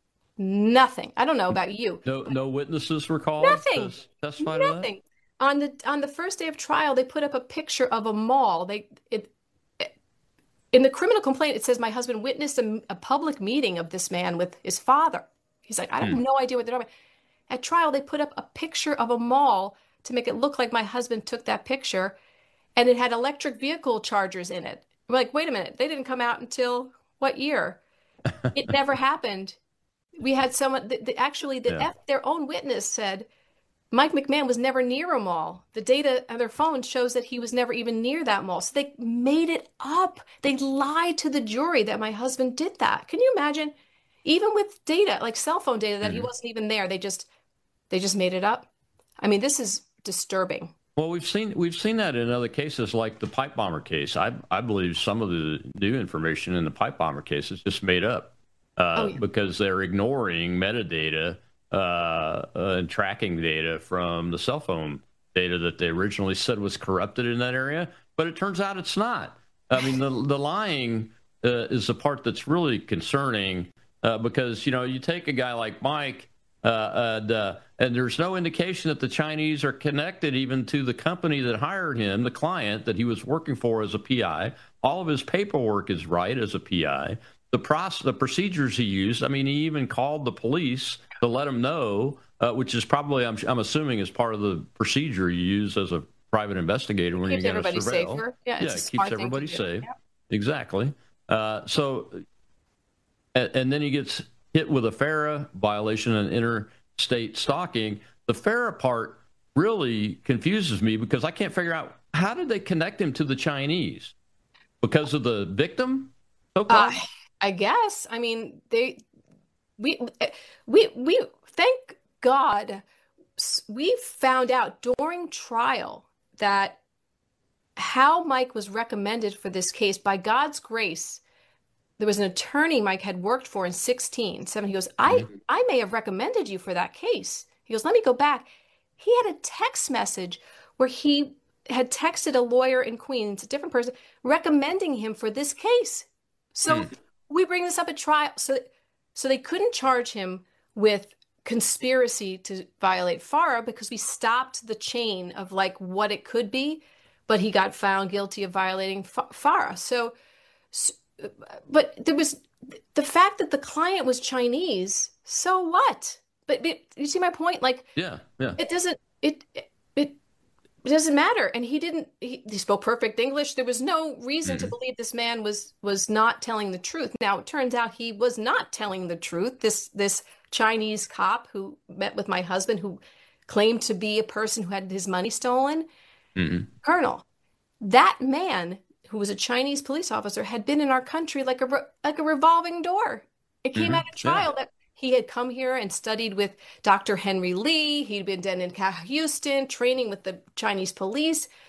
Speaker 5: Nothing. I don't know about you.
Speaker 4: No, no witnesses were called.
Speaker 5: Nothing.
Speaker 4: To testify
Speaker 5: Nothing.
Speaker 4: To that?
Speaker 5: On the on the first day of trial, they put up a picture of a mall. They it, it in the criminal complaint. It says my husband witnessed a, a public meeting of this man with his father. He's like, I have hmm. no idea what they're talking about. At trial, they put up a picture of a mall to make it look like my husband took that picture, and it had electric vehicle chargers in it. We're like, wait a minute, they didn't come out until what year? It never happened. We had someone, the, the, actually, the yeah. F, their own witness said Mike McMahon was never near a mall. The data on their phone shows that he was never even near that mall. So they made it up. They lied to the jury that my husband did that. Can you imagine? Even with data, like cell phone data, that mm-hmm. he wasn't even there. They just, they just made it up. I mean, this is disturbing.
Speaker 4: Well, we've seen we've seen that in other cases, like the pipe bomber case. I I believe some of the new information in the pipe bomber case is just made up. Uh, oh, yeah. Because they're ignoring metadata uh, uh, and tracking data from the cell phone data that they originally said was corrupted in that area. But it turns out it's not. I mean, the the lying uh, is the part that's really concerning uh, because, you know, you take a guy like Mike uh, and, uh, and there's no indication that the Chinese are connected even to the company that hired him, the client that he was working for as a P I. All of his paperwork is right as a P I. The process, the procedures he used, I mean, he even called the police to let them know, uh, which is probably, I'm, I'm assuming, is part of the procedure you use as a private investigator when
Speaker 5: keeps
Speaker 4: you're going to
Speaker 5: surveil.
Speaker 4: Safer.
Speaker 5: Yeah,
Speaker 4: yeah, it keeps everybody safe. Yeah. Exactly. Uh, so, and, and then he gets hit with a FARA violation and interstate stalking. The FARA part really confuses me because I can't figure out how did they connect him to the Chinese? Because of the victim?
Speaker 5: Uh, I guess. I mean, they, we, we, we, thank God, we found out during trial that how Mike was recommended for this case. By God's grace, there was an attorney Mike had worked for in sixteen, seven. He goes, I, mm-hmm. I may have recommended you for that case. He goes, let me go back. He had a text message where he had texted a lawyer in Queens, a different person, recommending him for this case. So mm. we bring this up at trial. So, so they couldn't charge him with conspiracy to violate FARA because we stopped the chain of like what it could be, but he got found guilty of violating FARA. So, so but there was the fact that the client was Chinese. So what? But it, you see my point? Like,
Speaker 4: yeah, yeah.
Speaker 5: It doesn't. It it it doesn't matter. And he didn't. He, he spoke perfect English. There was no reason mm-hmm. to believe this man was was not telling the truth. Now it turns out he was not telling the truth. This this Chinese cop who met with my husband, who claimed to be a person who had his money stolen, mm-hmm. Colonel, that man, who was a Chinese police officer, had been in our country like a like a revolving door. It came mm-hmm. out of trial yeah. that he had come here and studied with Doctor Henry Lee. He'd been done in Houston, training with the Chinese police.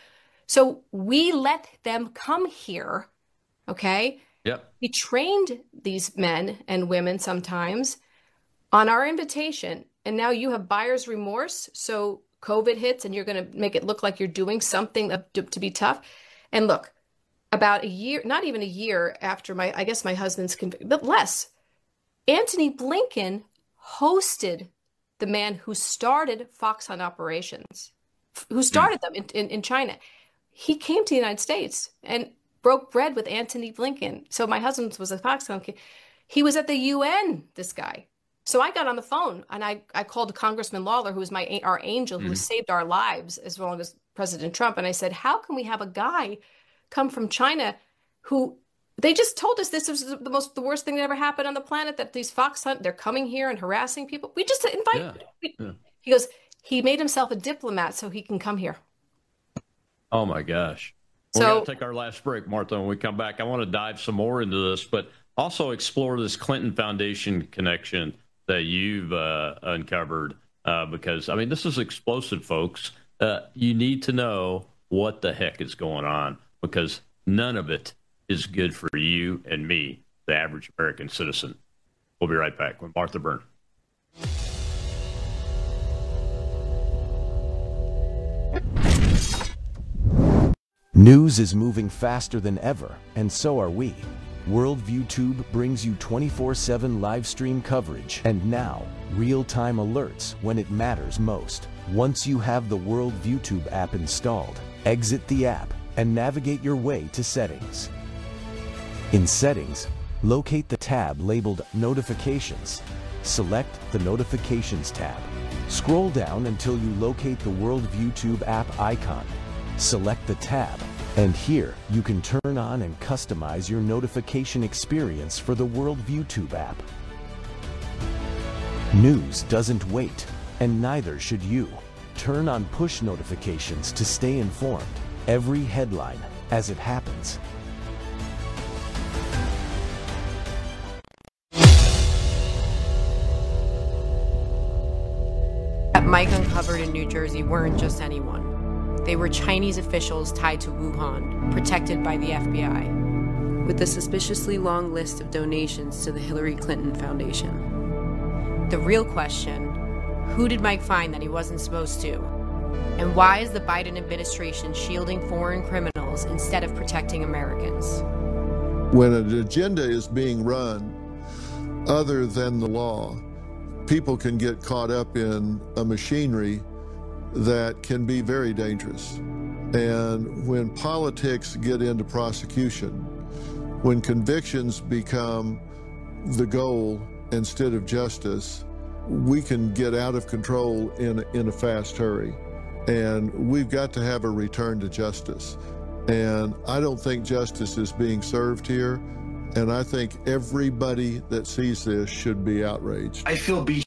Speaker 5: So we let them come here, okay?
Speaker 4: Yep.
Speaker 5: We trained these men and women sometimes on our invitation, and now you have buyer's remorse. So COVID hits and you're going to make it look like you're doing something to, to be tough. And look, about a year, not even a year after my, I guess my husband's convicted, but less, Antony Blinken hosted the man who started Fox Hunt operations, who started them in, in, in China. He came to the United States and broke bread with Antony Blinken. So my husband was a Fox Hunt kid. He was at the U N, this guy. So I got on the phone and I, I called Congressman Lawler, who was my our angel, who mm-hmm. saved our lives as long as President Trump. And I said, how can we have a guy come from China who they just told us this was the most the worst thing that ever happened on the planet, that these Fox Hunt, they're coming here and harassing people. We just invite yeah. Yeah. He goes, he made himself a diplomat so he can come here.
Speaker 4: Oh my gosh.
Speaker 5: So,
Speaker 4: We're going to take our last break, Martha. When we come back, I want to dive some more into this, but also explore this Clinton Foundation connection that you've uh, uncovered, uh, because, I mean, this is explosive, folks. Uh, you need to know what the heck is going on, because none of it is good for you and me, the average American citizen. We'll be right back with Martha Byrne.
Speaker 10: News is moving faster than ever, and so are we. Worldview Tube brings you twenty-four seven live stream coverage and now real-time alerts when it matters most. Once you have the Worldview Tube app installed, exit the app and navigate your way to Settings. In Settings, locate the tab labeled Notifications. Select the Notifications tab. Scroll down until you locate the Worldview Tube app icon. Select the tab, and here you can turn on and customize your notification experience for the Worldview Tube app. News doesn't wait, and neither should you. Turn on push notifications to stay informed. Every headline as it happens.
Speaker 2: That Mike uncovered in New Jersey weren't just anyone. They were Chinese officials tied to Wuhan, protected by the F B I, with a suspiciously long list of donations to the Hillary Clinton Foundation. The real question, who did Mike find that he wasn't supposed to? And why is the Biden administration shielding foreign criminals instead of protecting Americans?
Speaker 7: When an agenda is being run other than the law, people can get caught up in a machinery that can be very dangerous. And when politics get into prosecution, when convictions become the goal instead of justice, we can get out of control in, in a fast hurry. And we've got to have a return to justice. And I don't think justice is being served here. And I think everybody that sees this should be outraged.
Speaker 11: I feel beat.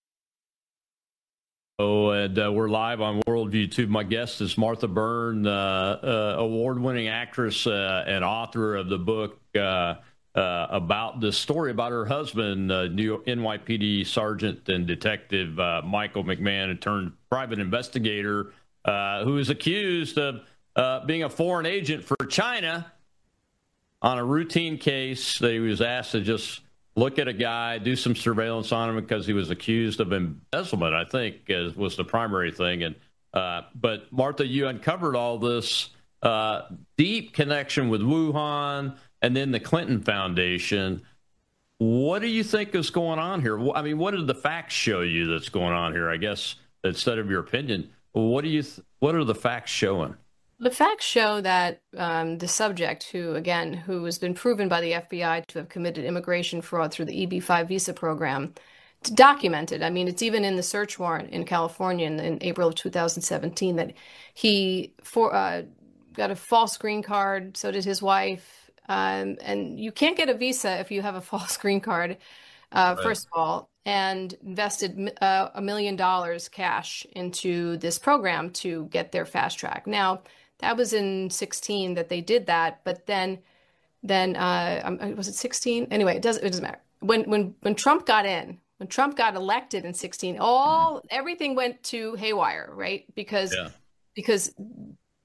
Speaker 4: Oh, and uh, we're live on Worldview Tube. My guest is Martha Byrne, uh, uh, award-winning actress uh, and author of the book uh, uh, about the story about her husband, uh, New York N Y P D Sergeant and Detective uh, Michael McMahon, a turned private investigator uh, who is accused of uh, being a foreign agent for China on a routine case. That he was asked to just look at a guy, do some surveillance on him because he was accused of embezzlement, I think, as was the primary thing. And uh, but Martha, you uncovered all this uh, deep connection with Wuhan and then the Clinton Foundation. What do you think is going on here? I mean, what did the facts show you that's going on here? I guess instead of your opinion, what do you? Th- what are the facts showing?
Speaker 5: The facts show that um, the subject, who, again, who has been proven by the F B I to have committed immigration fraud through the E B five visa program, it's documented. I mean, it's even in the search warrant in California in, in April of two thousand seventeen that he for, uh, got a false green card. So did his wife. Um, and you can't get a visa if you have a false green card, uh, right. First of all, and invested uh, a million dollars cash into this program to get their fast track. Now, that was in sixteen that they did that, but then, then uh, was it sixteen? Anyway, it doesn't it doesn't matter. When when when Trump got in, when Trump got elected in sixteen, all everything went to haywire, right? Because yeah. because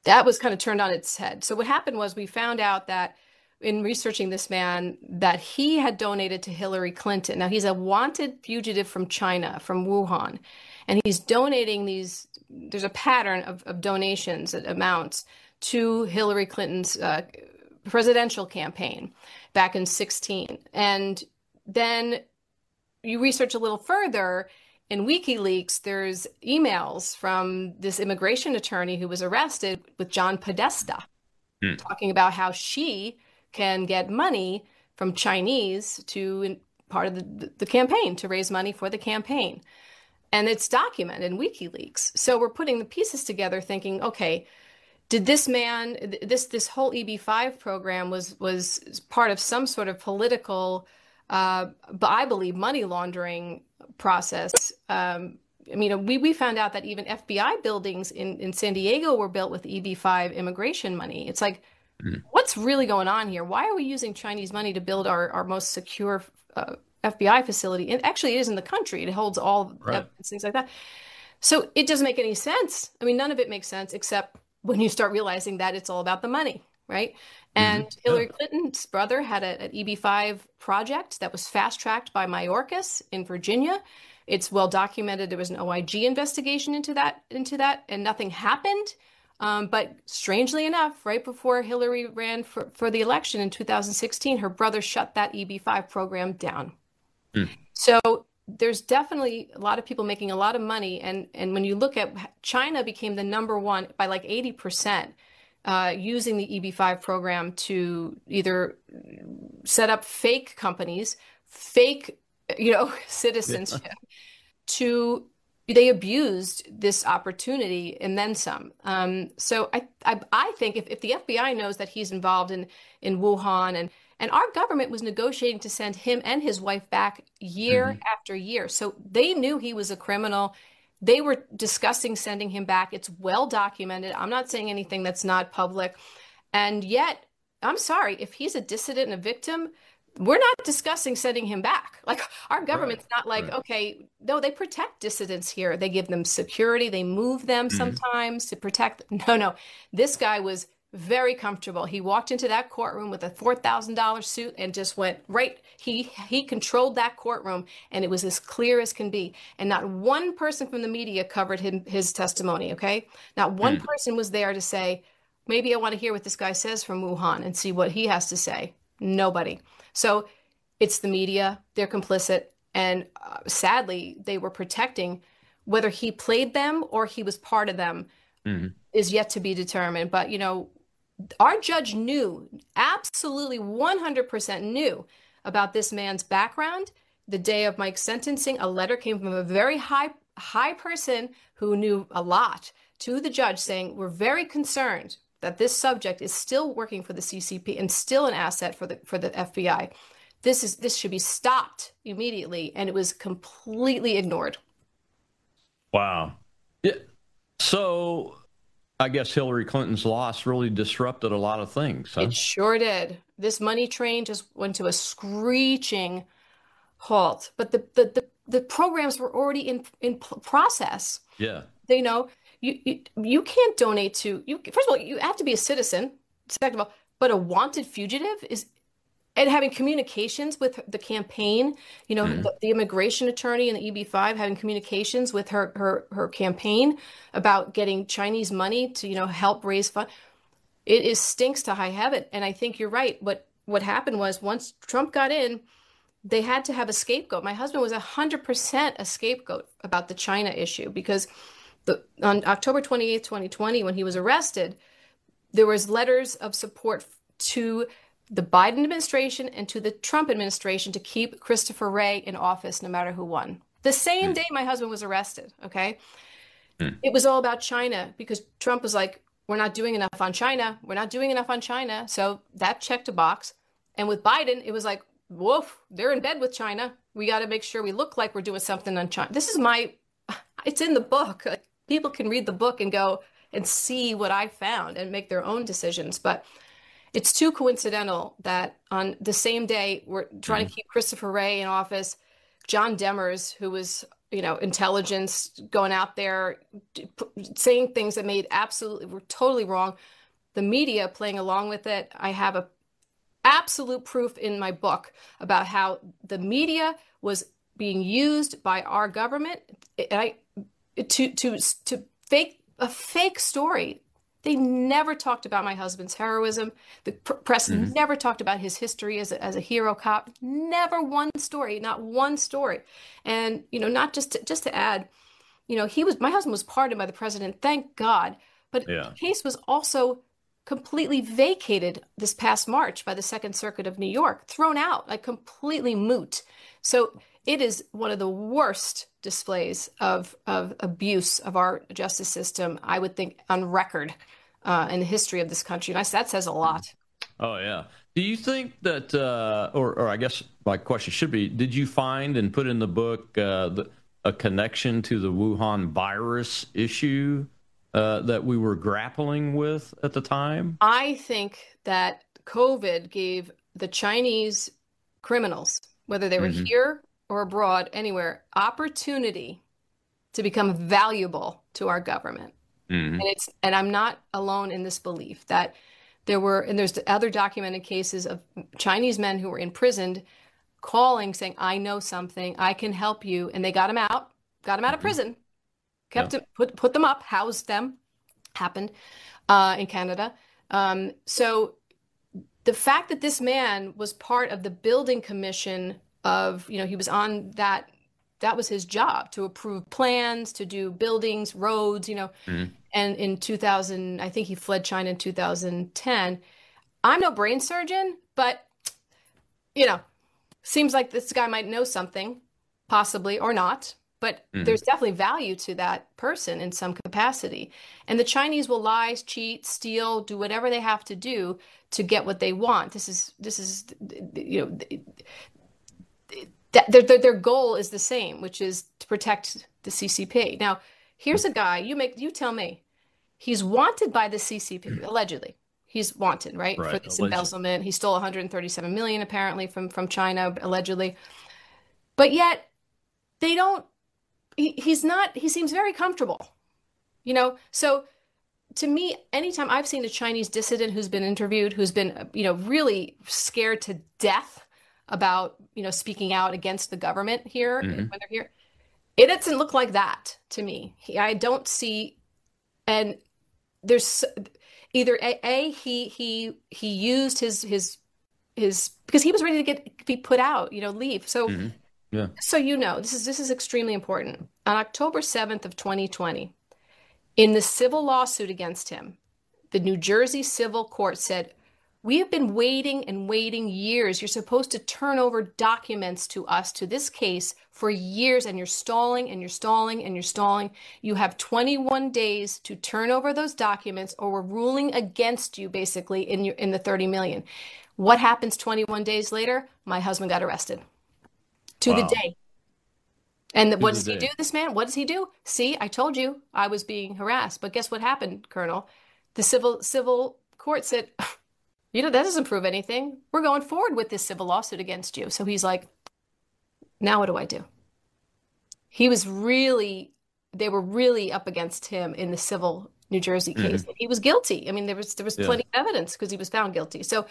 Speaker 5: that was kind of turned on its head. So what happened was we found out that in researching this man that he had donated to Hillary Clinton. Now he's a wanted fugitive from China, from Wuhan, and he's donating these, there's a pattern of, of donations, amounts to Hillary Clinton's uh, presidential campaign back in sixteen. And then you research a little further, in WikiLeaks, there's emails from this immigration attorney who was arrested with John Podesta, mm. talking about how she can get money from Chinese to in part of the, the campaign, to raise money for the campaign. And it's documented in WikiLeaks. So we're putting the pieces together thinking, okay, did this man, this this whole E B five program was was part of some sort of political, uh, I believe, money laundering process. Um, I mean, we, we found out that even F B I buildings in, in San Diego were built with E B five immigration money. It's like, mm. what's really going on here? Why are we using Chinese money to build our, our most secure uh, F B I facility? And actually, it is in the country. It holds all right. evidence, things like that. So it doesn't make any sense. I mean, none of it makes sense except when you start realizing that it's all about the money, right? And mm-hmm. Hillary Clinton's brother had a, an E B five project that was fast-tracked by Mayorkas in Virginia. It's well documented. There was an O I G investigation into that, into that, and nothing happened. Um, but strangely enough, right before Hillary ran for, for the election in two thousand sixteen, her brother shut that E B five program down. Mm. So there's definitely a lot of people making a lot of money. And, and when you look at China became the number one by like eighty percent uh, using the E B five program to either set up fake companies, fake, you know, citizenship, yeah. to they abused this opportunity and then some. Um, so I, I I think if, if the F B I knows that he's involved in, in Wuhan, and, and our government was negotiating to send him and his wife back year mm-hmm. after year. So they knew he was a criminal. They were discussing sending him back. It's well documented. I'm not saying anything that's not public. And yet, I'm sorry, if he's a dissident and a victim, we're not discussing sending him back. Like, our government's right, not like, right. okay, no, they protect dissidents here. They give them security. They move them mm-hmm. sometimes to protect. No, no, this guy was very comfortable. He walked into that courtroom with a four thousand dollars suit and just went right. He, he controlled that courtroom, and it was as clear as can be. And not one person from the media covered him, his testimony. Okay. Not one mm-hmm. person was there to say, maybe I want to hear what this guy says from Wuhan and see what he has to say. Nobody. So it's the media, they're complicit, and uh, sadly, they were protecting. Whether he played them or he was part of them mm-hmm. is yet to be determined. But, you know, our judge knew, absolutely one hundred percent knew about this man's background. The day of Mike's sentencing, a letter came from a very high, high person who knew a lot to the judge saying, we're very concerned that this subject is still working for the C C P and still an asset for the for the F B I. This is this should be stopped immediately, and it was completely ignored.
Speaker 4: Wow. Yeah. So I guess Hillary Clinton's loss really disrupted a lot of things. Huh?
Speaker 5: It sure did. This money train just went to a screeching halt. But the the the, the programs were already in in process.
Speaker 4: Yeah.
Speaker 5: They know. You, you you can't donate to you. First of all, you have to be a citizen. Second of all, but a wanted fugitive is, and having communications with the campaign. You know, mm. the, the immigration attorney and the E B five having communications with her her her campaign about getting Chinese money to you know help raise funds. It is stinks to high heaven. And I think you're right. What what happened was once Trump got in, they had to have a scapegoat. My husband was a hundred percent a scapegoat about the China issue because. The, on October twenty-eighth, twenty twenty, when he was arrested, there was letters of support to the Biden administration and to the Trump administration to keep Christopher Wray in office no matter who won. The same mm. day my husband was arrested, okay? Mm. It was all about China because Trump was like, we're not doing enough on China. We're not doing enough on China. So that checked a box. And with Biden, it was like, woof, they're in bed with China. We got to make sure we look like we're doing something on China. This is my, it's in the book. Like, people can read the book and go and see what I found and make their own decisions. But it's too coincidental that on the same day we're trying mm. to keep Christopher Wray in office, John Demers, who was you know, intelligence going out there, saying things that made absolutely, were totally wrong. The media playing along with it. I have a absolute proof in my book about how the media was being used by our government I, to to to fake a fake story. They never talked about my husband's heroism. The press mm-hmm. never talked about his history as a, as a hero cop. Never one story, not one story. And, you know, not just to, just to add, you know, he was, my husband was pardoned by the president, thank God. But yeah. the case was also completely vacated this past March by the Second Circuit of New York, thrown out, like completely moot. So it is one of the worst displays of, of abuse of our justice system, I would think, on record uh, in the history of this country. And I, that says a lot.
Speaker 4: Oh, yeah. Do you think that, uh, or, or I guess my question should be, did you find and put in the book uh, the, a connection to the Wuhan virus issue uh, that we were grappling with at the time?
Speaker 5: I think that COVID gave the Chinese criminals, whether they were mm-hmm. here or abroad, anywhere, opportunity to become valuable to our government. Mm-hmm. And it's, and I'm not alone in this belief that there were, and there's other documented cases of Chinese men who were imprisoned calling, saying, I know something, I can help you. And they got them out, got them out mm-hmm. of prison, kept yeah. it, put, put them up, housed them, happened uh, in Canada. Um, so the fact that this man was part of the building commission of, you know, he was on that, that was his job, to approve plans, to do buildings, roads, you know, mm-hmm. and in two thousand, I think he fled China in two thousand ten. I'm no brain surgeon, but, you know, seems like this guy might know something, possibly or not, but mm-hmm. there's definitely value to that person in some capacity. And the Chinese will lie, cheat, steal, do whatever they have to do to get what they want. This is, this is, you know, Their, their, their goal is the same, which is to protect the C C P. Now, here's a guy, you make, you tell me, he's wanted by the C C P, allegedly. He's wanted, right? right. For this allegedly. embezzlement. He stole one hundred thirty-seven million dollars apparently from, from China, allegedly. But yet, they don't, he, he's not, he seems very comfortable, you know? So, to me, anytime I've seen a Chinese dissident who's been interviewed, who's been, you know, really scared to death about, you know, speaking out against the government here mm-hmm. when they're here, it doesn't look like that to me. He, I don't see, and there's either a, a he he he used his his his because he was ready to get be put out, you know, leave. So mm-hmm. yeah. So you know, this is this is extremely important. On October seventh of twenty twenty, in the civil lawsuit against him, the New Jersey Civil Court said, we have been waiting and waiting years. You're supposed to turn over documents to us, to this case, for years, and you're stalling and you're stalling and you're stalling. You have twenty-one days to turn over those documents, or we're ruling against you, basically, in your in the thirty million. What happens twenty-one days later? My husband got arrested. To wow. the day. And what does he do, this man? What does he do? See, I told you I was being harassed. But guess what happened, Colonel? The civil civil court said, you know, that doesn't prove anything. We're going forward with this civil lawsuit against you. So he's like, now what do I do? He was really, they were really up against him in the civil New Jersey case. Mm-hmm. He was guilty. I mean, there was there was yeah. plenty of evidence because he was found guilty. So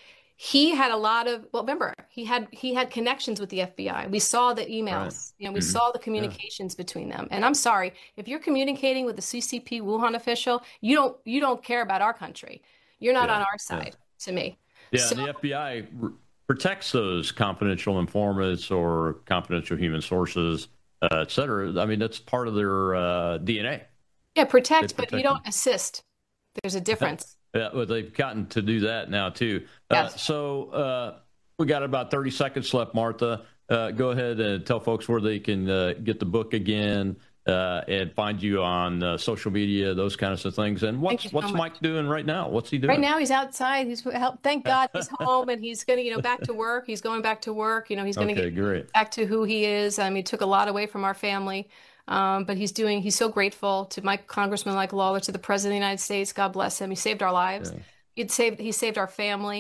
Speaker 5: he had a lot of, well, remember, he had he had connections with the F B I. We saw the emails, right. you know, we mm-hmm. saw the communications yeah. between them. And I'm sorry, if you're communicating with a C C P Wuhan official, you don't you don't care about our country. You're not yeah. on our side. Yeah. To me. Yeah, so, and the F B I r- protects those confidential informants or confidential human sources, uh, et cetera. I mean, that's part of their uh, D N A. Yeah, protect, protect but you don't them. assist. There's a difference. Yeah, well, they've gotten to do that now, too. Yes. Uh, so uh, we got about thirty seconds left, Martha. Uh, go ahead and tell folks where they can uh, get the book again. Uh, and find you on uh, social media, those kinds of things. And what's so what's much. Mike doing right now? What's he doing? Right now, he's outside. He's help. Thank God he's home, and he's going to, you know, back to work. He's going back to work. You know, he's going to okay, get great. back to who he is. I mean, he took a lot away from our family, um, but he's doing. He's so grateful to Mike, Congressman Mike Lawler, to the President of the United States. God bless him. He saved our lives. Yeah. He saved. He saved our family.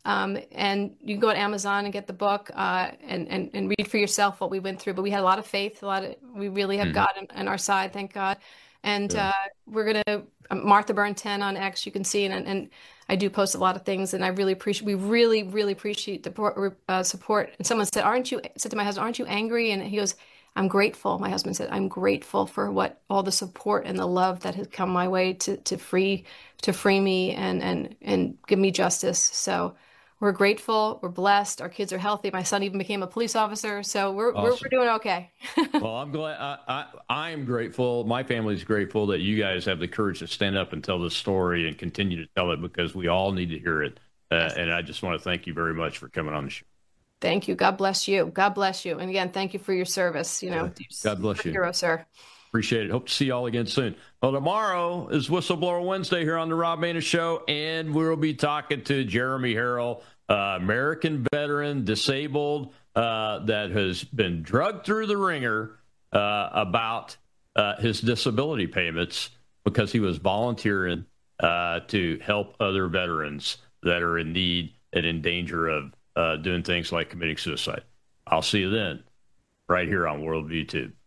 Speaker 5: Um, and you can go to Amazon and get the book uh, and, and, and read for yourself what we went through. But we had a lot of faith, a lot of, we really have mm-hmm. God on, on our side, thank God. And yeah. uh, we're going to, um, Martha Byrne ten on X, you can see, and, and I do post a lot of things, and I really appreciate, we really, really appreciate the uh, support. And someone said, aren't you, said to my husband, aren't you angry? And he goes, I'm grateful. My husband said, I'm grateful for what, all the support and the love that has come my way to, to free, to free me and, and, and give me justice. So we're grateful. We're blessed. Our kids are healthy. My son even became a police officer. So we're awesome. we're, we're doing okay.
Speaker 4: Well, I'm glad. I, I I am grateful. My family's grateful that you guys have the courage to stand up and tell this story and continue to tell it, because we all need to hear it. Uh, yes. And I just want to thank you very much for coming on the show.
Speaker 5: Thank you. God bless you. God bless you. And again, thank you for your service. You know,
Speaker 4: God bless you.
Speaker 5: Hero, sir.
Speaker 4: Appreciate it. Hope to see you all again soon. Well, tomorrow is Whistleblower Wednesday here on the Rob Maness Show, and we'll be talking to Jeremy Harrell, uh, American veteran, disabled, uh, that has been drugged through the ringer uh, about uh, his disability payments because he was volunteering uh, to help other veterans that are in need and in danger of uh, doing things like committing suicide. I'll see you then, right here on Worldview Tube.